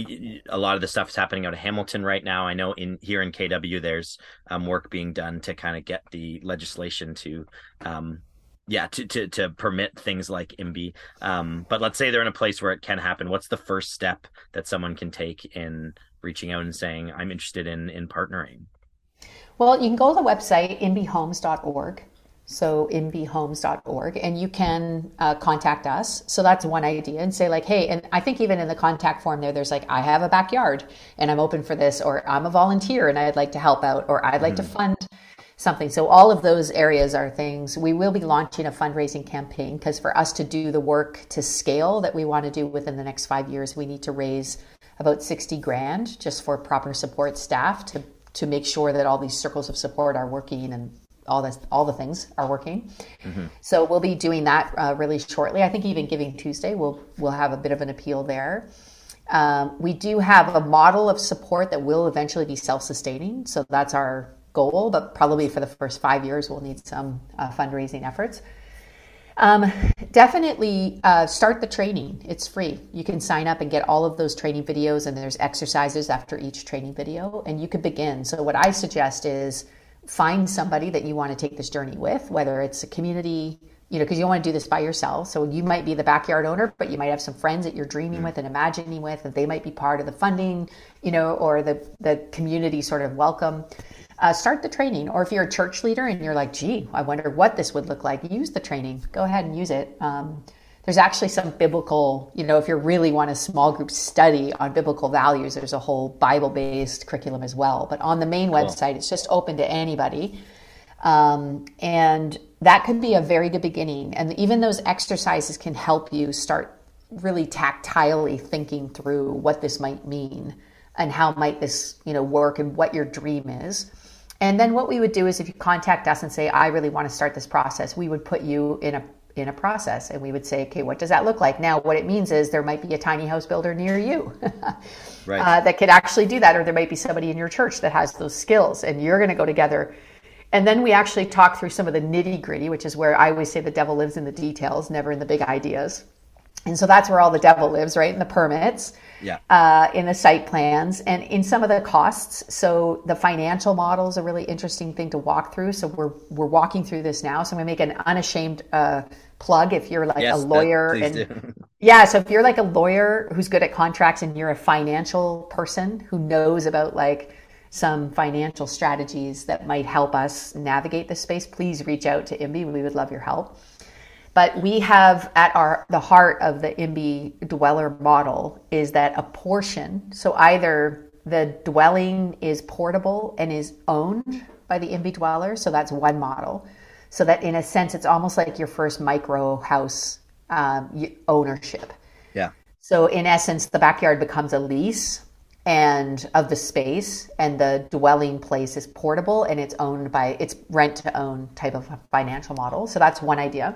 A lot of the stuff is happening out of Hamilton right now. I know in here in K W, there's um, work being done to kind of get the legislation to. Um, Yeah, to, to to permit things like I M B I. Um, but let's say they're in a place where it can happen. What's the first step that someone can take in reaching out and saying, I'm interested in in partnering? Well, you can go to the website, I M B I homes dot org. So I M B I homes dot org, and you can uh, contact us. So that's one idea, and say like, hey, and I think even in the contact form there, there's like, I have a backyard and I'm open for this, or I'm a volunteer and I'd like to help out, or I'd like mm-hmm. to fund something. So all of those areas are things. We will be launching a fundraising campaign because for us to do the work to scale that we want to do within the next five years, we need to raise about sixty grand just for proper support staff to, to make sure that all these circles of support are working and all this, all the things are working. Mm-hmm. So we'll be doing that uh, really shortly. I think even Giving Tuesday, we'll, we'll have a bit of an appeal there. Um, we do have a model of support that will eventually be self-sustaining. So that's our goal, but probably for the first five years, we'll need some uh, fundraising efforts. Um, definitely uh, start the training. It's free. You can sign up and get all of those training videos, and there's exercises after each training video, and you could begin. So what I suggest is find somebody that you want to take this journey with, whether it's a community, you know, because you don't want to do this by yourself. So you might be the backyard owner, but you might have some friends that you're dreaming with and imagining with, and they might be part of the funding, you know, or the, the community sort of welcome. Uh, start the training. Or if you're a church leader and you're like, gee, I wonder what this would look like, use the training. Go ahead and use it. Um, there's actually some biblical, you know, if you really want a small group study on biblical values, there's a whole Bible-based curriculum as well. But on the main cool. website, it's just open to anybody. Um, and that could be a very good beginning. And even those exercises can help you start really tactilely thinking through what this might mean and how might this, you know, work and what your dream is. And then what we would do is if you contact us and say, I really want to start this process, we would put you in a in a process, and we would say, okay, what does that look like? Now, what it means is there might be a tiny house builder near you right. uh, that could actually do that, or there might be somebody in your church that has those skills, and you're going to go together. And then we actually talk through some of the nitty gritty, which is where I always say the devil lives in the details, never in the big ideas. And so that's where all the devil lives, right? In the permits, Yeah. uh, in the site plans, and in some of the costs. So the financial model is a really interesting thing to walk through. So we're we're walking through this now. So I'm gonna make an unashamed uh, plug if you're like Yes, a lawyer. that, please And do. yeah, so if you're like a lawyer who's good at contracts and you're a financial person who knows about like some financial strategies that might help us navigate this space, please reach out to I M B I. We would love your help. But we have at our the heart of the I M B I dweller model is that a portion, so either the dwelling is portable and is owned by the I M B I dweller, so that's one model. So that in a sense, it's almost like your first micro house um, ownership. Yeah. So in essence, the backyard becomes a lease and of the space, and the dwelling place is portable and it's owned by, it's rent to own type of financial model. So that's one idea.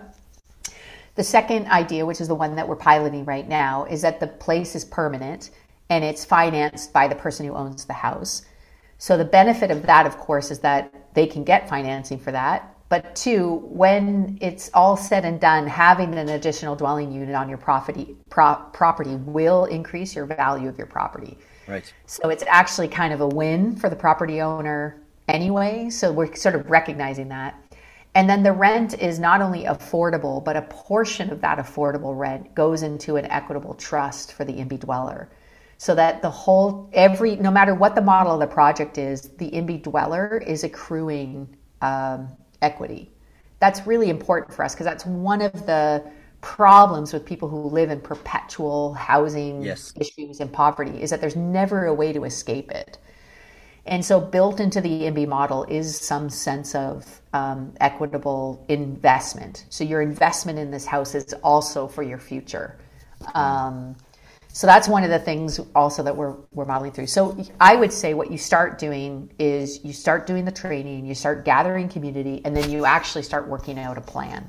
The second idea, which is the one that we're piloting right now, is that the place is permanent and it's financed by the person who owns the house. So the benefit of that, of course, is that they can get financing for that. But two, when it's all said and done, having an additional dwelling unit on your property, pro- property will increase your value of your property. Right. So it's actually kind of a win for the property owner anyway. So we're sort of recognizing that. And then the rent is not only affordable, but a portion of that affordable rent goes into an equitable trust for the I M B I dweller. So that the whole, every, no matter what the model of the project is, the I M B I dweller is accruing um, equity. That's really important for us because that's one of the problems with people who live in perpetual housing Yes. issues and poverty is that there's never a way to escape it. And so built into the I M B I model is some sense of um, equitable investment. So your investment in this house is also for your future. Um, so that's one of the things also that we're we're modeling through. So I would say what you start doing is you start doing the training, you start gathering community, and then you actually start working out a plan.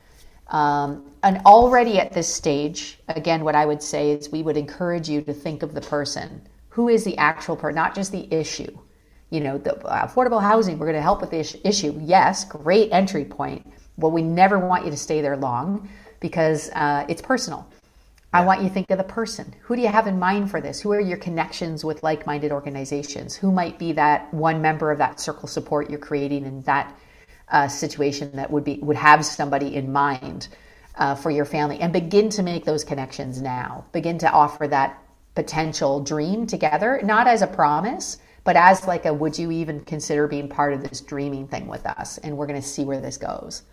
Um, and already at this stage, again, what I would say is we would encourage you to think of the person. Who is the actual person, not just the issue? You know, the uh, affordable housing, we're going to help with the is- issue. Yes, great entry point. Well, we never want you to stay there long because uh, it's personal. I Yeah. want you to think of the person. Who do you have in mind for this? Who are your connections with like-minded organizations? Who might be that one member of that circle support you're creating in that uh, situation that would be would have somebody in mind uh, for your family? And begin to make those connections now. Begin to offer that potential dream together, not as a promise, but as like a, would you even consider being part of this dreaming thing with us? And we're going to see where this goes.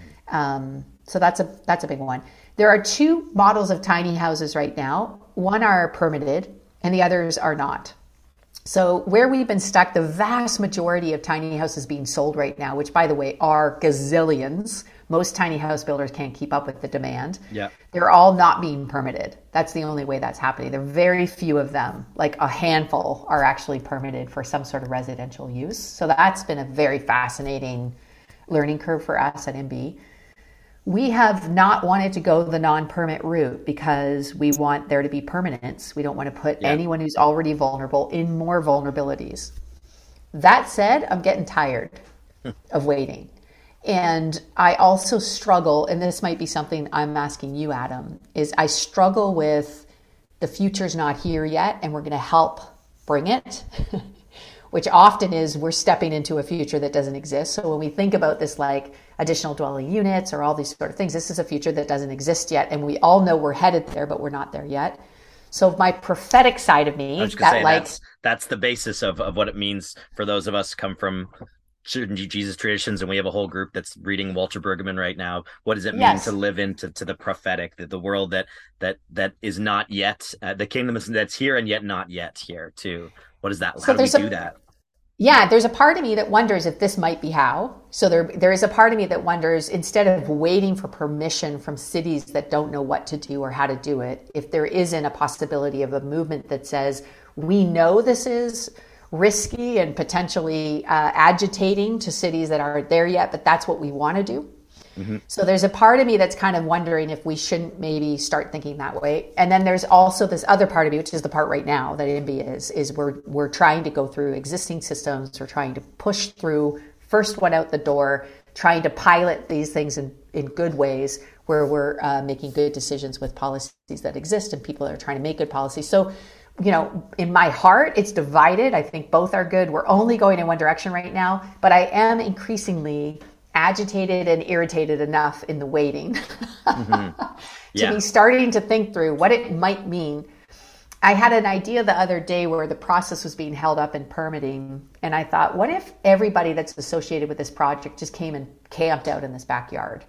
Um, so that's a, that's a big one. There are two models of tiny houses right now. One are permitted and the others are not. So where we've been stuck, the vast majority of tiny houses being sold right now, which by the way are gazillions, most tiny house builders can't keep up with the demand. Yeah. They're all not being permitted. That's the only way that's happening. There are very few of them, like a handful are actually permitted for some sort of residential use. So that's been a very fascinating learning curve for us at I M B I. We have not wanted to go the non-permit route because we want there to be permanence. We don't want to put Yeah. anyone who's already vulnerable in more vulnerabilities. That said, I'm getting tired of waiting. And I also struggle, and this might be something I'm asking you, Adam, is I struggle with the future's not here yet and we're going to help bring it, which often is we're stepping into a future that doesn't exist. So when we think about this like additional dwelling units or all these sort of things, this is a future that doesn't exist yet. And we all know we're headed there, but we're not there yet. So my prophetic side of me, I was just gonna that say like, that's that's the basis of, of what it means for those of us who come from certain Jesus traditions, and we have a whole group that's reading Walter Brueggemann right now. What does it mean Yes. to live into to the prophetic, that the world that that that is not yet uh, the kingdom is, that's here and yet not yet here too? What is that? So How do we there's a- do that? yeah, there's a part of me that wonders if this might be how. So there, there is a part of me that wonders, instead of waiting for permission from cities that don't know what to do or how to do it, if there isn't a possibility of a movement that says, we know this is risky and potentially uh, agitating to cities that aren't there yet, but that's what we want to do. Mm-hmm. So there's a part of me that's kind of wondering if we shouldn't maybe start thinking that way. And then there's also this other part of me, which is the part right now that I M B I is, is we're we're trying to go through existing systems. We're trying to push through first one out the door, trying to pilot these things in, in good ways where we're uh, making good decisions with policies that exist and people that are trying to make good policies. So, you know, in my heart, it's divided. I think both are good. We're only going in one direction right now, but I am increasingly agitated and irritated enough in the waiting mm-hmm. yeah. to be starting to think through what it might mean. I had an idea the other day where the process was being held up in permitting, and I thought, what if everybody that's associated with this project just came and camped out in this backyard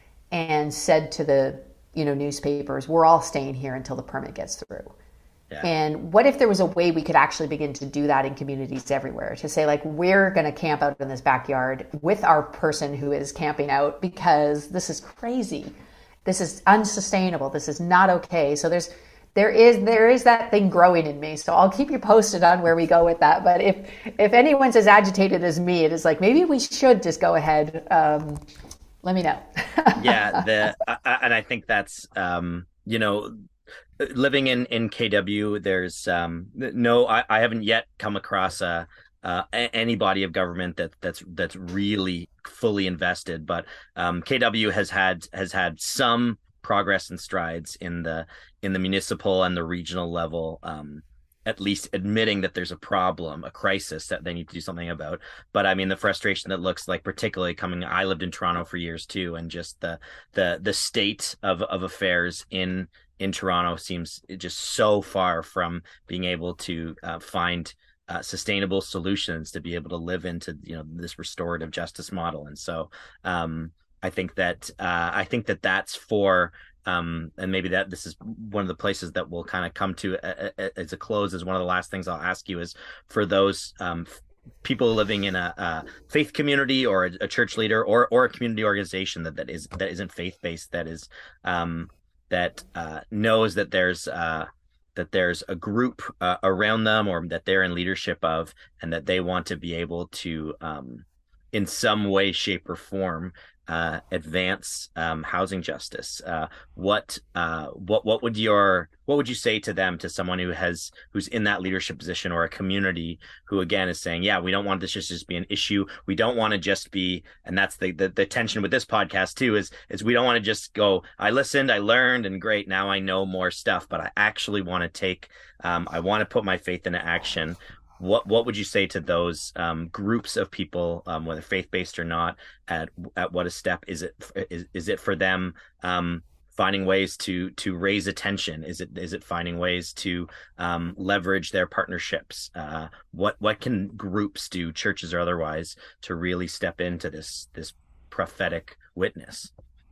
and said to the, you know, newspapers, we're all staying here until the permit gets through. Yeah. And what if there was a way we could actually begin to do that in communities everywhere, to say, like, we're going to camp out in this backyard with our person who is camping out because this is crazy. This is unsustainable. This is not okay. So there's, there is, there is that thing growing in me. So I'll keep you posted on where we go with that. But if, if anyone's as agitated as me, it is like, maybe we should just go ahead. Um, let me know. yeah. The, uh, and I think that's, um, you know, living in, in K W, there's um, no, I, I haven't yet come across a, uh, any body of government that that's that's really fully invested. But um, K W has had has had some progress and strides in the in the municipal and the regional level, um, at least admitting that there's a problem, a crisis that they need to do something about. But I mean, the frustration that looks like, particularly coming, I lived in Toronto for years too, and just the the the state of of affairs in in Toronto seems just so far from being able to uh, find uh, sustainable solutions to be able to live into, you know, this restorative justice model. And so um, I think that uh, I think that that's for um, and maybe that this is one of the places that we'll kind of come to a, a, as a close. Is one of the last things I'll ask you is for those um, people living in a, a faith community or a, a church leader or or a community organization that that is that isn't faith based, that is um, that uh, knows that there's uh, that there's a group uh, around them or that they're in leadership of, and that they want to be able to, um, in some way, shape, or form, uh, advance um, housing justice. Uh, what uh, what what would your what would you say to them, to someone who has who's in that leadership position, or a community who again is saying, yeah, we don't want this just to just be an issue. We don't want to just be, and that's the, the the tension with this podcast too, is is we don't want to just go, I listened, I learned, and great, now I know more stuff, but I actually want to take, um, I want to put my faith into action. What what would you say to those um, groups of people, um, whether faith-based or not? At at what a step is it is is it for them? Um, finding ways to to raise attention? Is it is it finding ways to um, leverage their partnerships? Uh, what what can groups do, churches or otherwise, to really step into this this prophetic witness?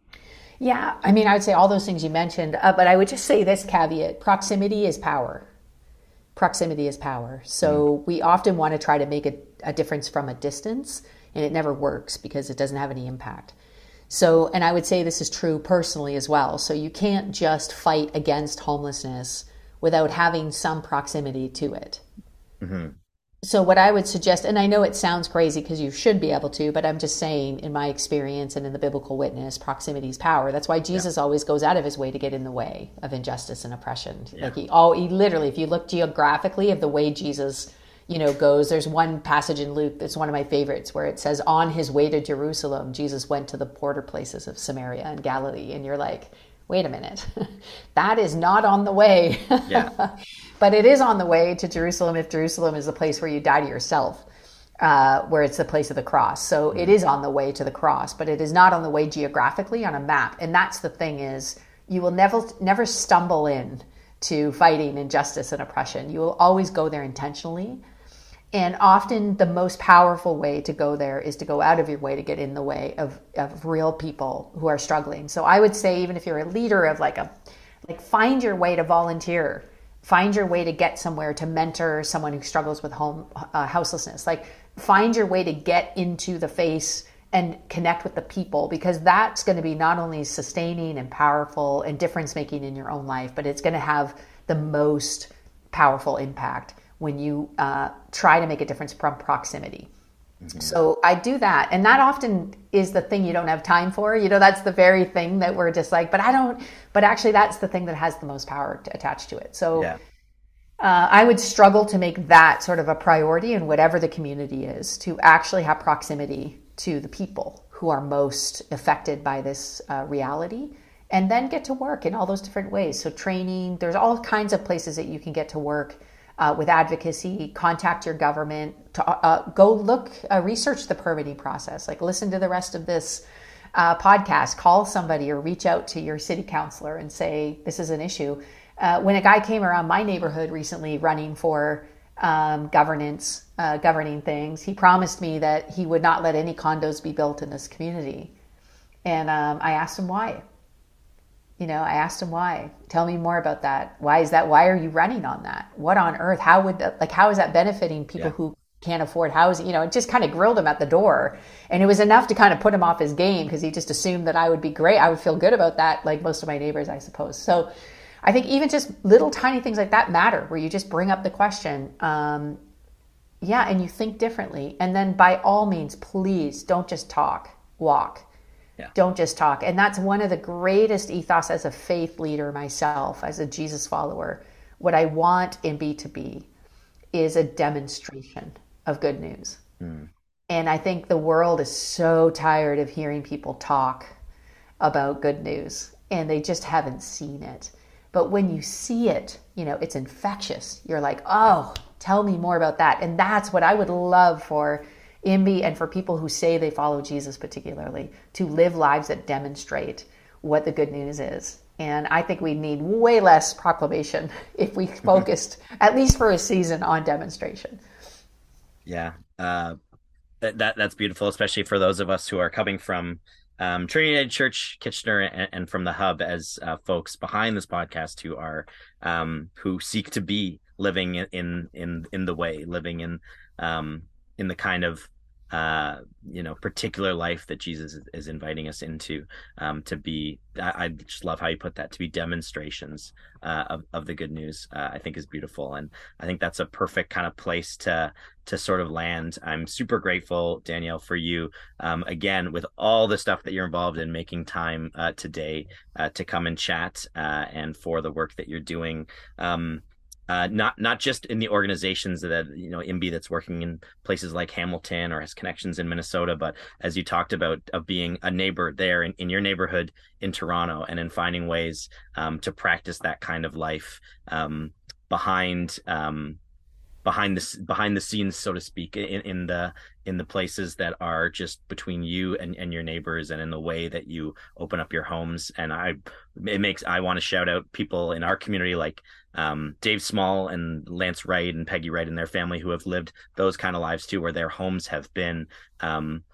Yeah, I mean, I would say all those things you mentioned, uh, but I would just say this caveat: proximity is power. Proximity is power. So mm. we often want to try to make a, a difference from a distance, and it never works because it doesn't have any impact. So, and I would say this is true personally as well. So you can't just fight against homelessness without having some proximity to it. Mm-hmm. So what I would suggest, and I know it sounds crazy because you should be able to, but I'm just saying, in my experience and in the biblical witness, proximity is power. That's why Jesus yeah. always goes out of his way to get in the way of injustice and oppression. Yeah. Like he, oh, he literally, if you look geographically of the way Jesus, you know, goes, there's one passage in Luke that's one of my favorites where it says, on his way to Jerusalem, Jesus went to the border places of Samaria and Galilee. And you're like, wait a minute, that is not on the way. Yeah. But it is on the way to Jerusalem if Jerusalem is the place where you die to yourself, uh, where it's the place of the cross. So mm-hmm. it is on the way to the cross, but it is not on the way geographically on a map. And that's the thing, is you will never never stumble in to fighting injustice and oppression. You will always go there intentionally. And often the most powerful way to go there is to go out of your way to get in the way of, of real people who are struggling. So I would say, even if you're a leader of like a, like find your way to volunteer, find your way to get somewhere to mentor someone who struggles with home uh, houselessness. Like find your way to get into the face and connect with the people, because that's going to be not only sustaining and powerful and difference making in your own life, but it's going to have the most powerful impact when you uh, try to make a difference from proximity. Mm-hmm. So I do that. And that often is the thing you don't have time for. You know, that's the very thing that we're just like, but I don't, but actually that's the thing that has the most power to, attached to it. So yeah. uh, I would struggle to make that sort of a priority in whatever the community is, to actually have proximity to the people who are most affected by this uh, reality, and then get to work in all those different ways. So training, there's all kinds of places that you can get to work uh, with advocacy. Contact your government, to, uh, go look, uh, research the permitting process, like listen to the rest of this uh, podcast, call somebody or reach out to your city councilor and say, this is an issue. Uh, when a guy came around my neighborhood recently running for um, governance, uh, governing things, he promised me that he would not let any condos be built in this community. And um, I asked him why. You know, I asked him why. Tell me more about that. Why is that? Why are you running on that? What on earth? How would that, like, how is that benefiting people yeah. who can't afford housing? You know, it just kind of grilled him at the door. And it was enough to kind of put him off his game because he just assumed that I would be great. I would feel good about that, like most of my neighbors, I suppose. So I think even just little tiny things like that matter, where you just bring up the question. Um, yeah, and you think differently. And then by all means, please don't just talk, walk. Yeah. Don't just talk. And that's one of the greatest ethos as a faith leader myself, as a Jesus follower. What I want M B to be is a demonstration of good news. Mm. And I think the world is so tired of hearing people talk about good news, and they just haven't seen it. But when you see it, you know, it's infectious. You're like, oh, tell me more about that. And that's what I would love for M B and for people who say they follow Jesus particularly, to live lives that demonstrate what the good news is. And I think we need way less proclamation if we focused, at least for a season, on demonstration. Yeah, uh, that, that that's beautiful, especially for those of us who are coming from um, Trinity United Church, Kitchener, and, and from the Hub, as uh, folks behind this podcast who are um, who seek to be living in in in the way, living in um, in the kind of uh, you know, particular life that Jesus is, is inviting us into, um, to be, I, I just love how you put that, to be demonstrations uh, of, of the good news, uh, I think is beautiful. And I think that's a perfect kind of place to, to sort of land. I'm super grateful, Danielle, for you, um, again, with all the stuff that you're involved in, making time uh, today uh, to come and chat uh, and for the work that you're doing. Um, Uh, not not just in the organizations that, you know, M B that's working in places like Hamilton or has connections in Minnesota, but as you talked about, of being a neighbor there in, in your neighborhood in Toronto, and in finding ways um, to practice that kind of life um, behind um, behind the behind the scenes, so to speak, in, in the in the places that are just between you and, and your neighbors, and in the way that you open up your homes. And I it makes I want to shout out people in our community like um, Dave Small and Lance Wright and Peggy Wright and their family, who have lived those kind of lives too, where their homes have been um,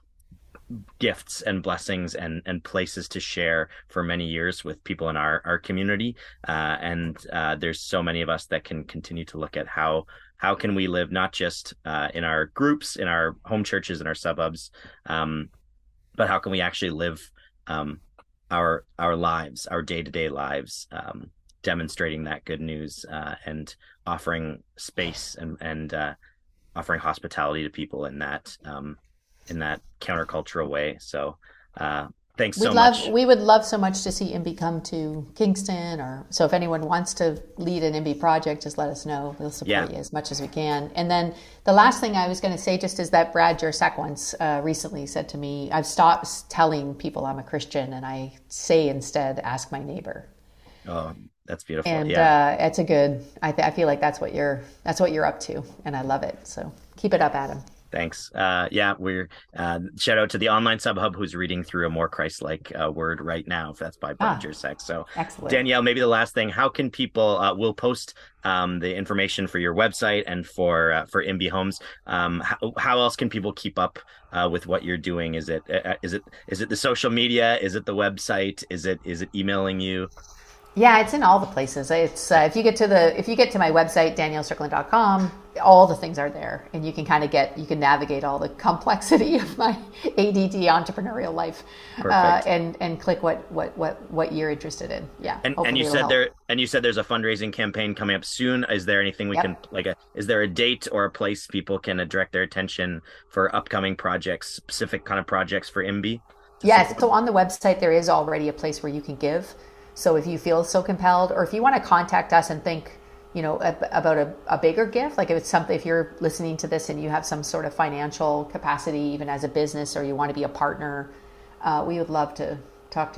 gifts and blessings and and places to share for many years with people in our our community. Uh, and uh, there's so many of us that can continue to look at how how can we live not just uh, in our groups, in our home churches, in our suburbs, um, but how can we actually live um, our our lives, our day-to-day lives, um, demonstrating that good news uh, and offering space and and uh, offering hospitality to people in that um, in that countercultural way. So uh, thanks We'd so love, much. We would love so much to see M B come to Kingston, or so if anyone wants to lead an M B project, just let us know. We'll support yeah. you as much as we can. And then the last thing I was going to say just is that Brad Jersak once uh, recently said to me, I've stopped telling people I'm a Christian, and I say instead, ask my neighbor. Oh, that's beautiful. And yeah. uh, it's a good, I, th- I feel like that's what you're, that's what you're up to. And I love it. So keep it up, Adam. Thanks. Uh, yeah, we're uh, shout out to the online sub hub who's reading through a more Christ-like uh, word right now. That's by Brad Jersak. Ah, so excellent. Danielle, maybe the last thing, how can people, uh, we'll post um, the information for your website and for uh, for M B Homes. Um, how, how else can people keep up uh, with what you're doing? Is it uh, is it is it the social media? Is it the website? Is it is it emailing you? Yeah, it's in all the places. It's uh, if you get to the if you get to my website, danielle strickland dot com, all the things are there, and you can kind of get you can navigate all the complexity of my A D D entrepreneurial life, uh, and and click what what what what you're interested in. Yeah, and and you said help. there and you said there's a fundraising campaign coming up soon. Is there anything we yep. can like a is there a date or a place people can direct their attention for upcoming projects, specific kind of projects for M B? Yes, so on the website there is already a place where you can give. So if you feel so compelled, or if you want to contact us and think, you know, about a, a bigger gift, like if it's something, if you're listening to this and you have some sort of financial capacity, even as a business, or you want to be a partner, uh, we would love to talk to you.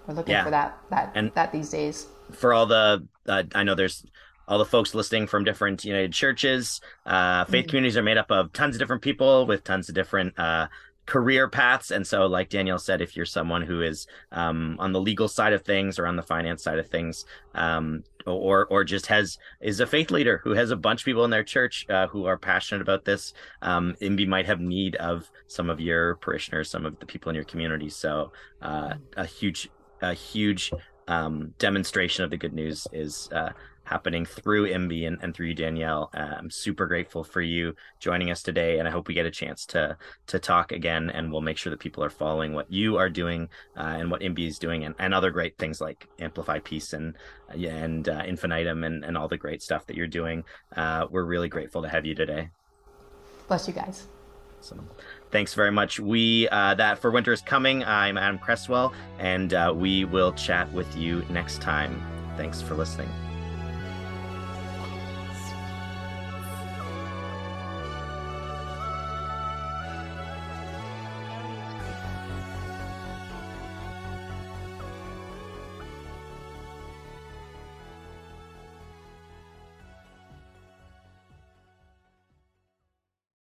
We're looking Yeah. for that that And that these days. for all the, uh, I know there's all the folks listening from different United churches. Uh, faith Mm. communities are made up of tons of different people with tons of different uh, career paths. And so, like Danielle said, if you're someone who is um, on the legal side of things or on the finance side of things, um, or or just has is a faith leader who has a bunch of people in their church uh, who are passionate about this, um, I M B might have need of some of your parishioners, some of the people in your community. So uh, a huge, a huge um, demonstration of the good news is uh, happening through I M B and, and through you, Danielle. Uh, I'm super grateful for you joining us today, and I hope we get a chance to to talk again, and we'll make sure that people are following what you are doing uh, and what I M B is doing, and, and other great things like Amplify Peace and and uh, Infinitum and, and all the great stuff that you're doing. Uh, we're really grateful to have you today. Bless you guys. So thanks very much. We uh, that for Winter is Coming. I'm Adam Cresswell, and uh, we will chat with you next time. Thanks for listening.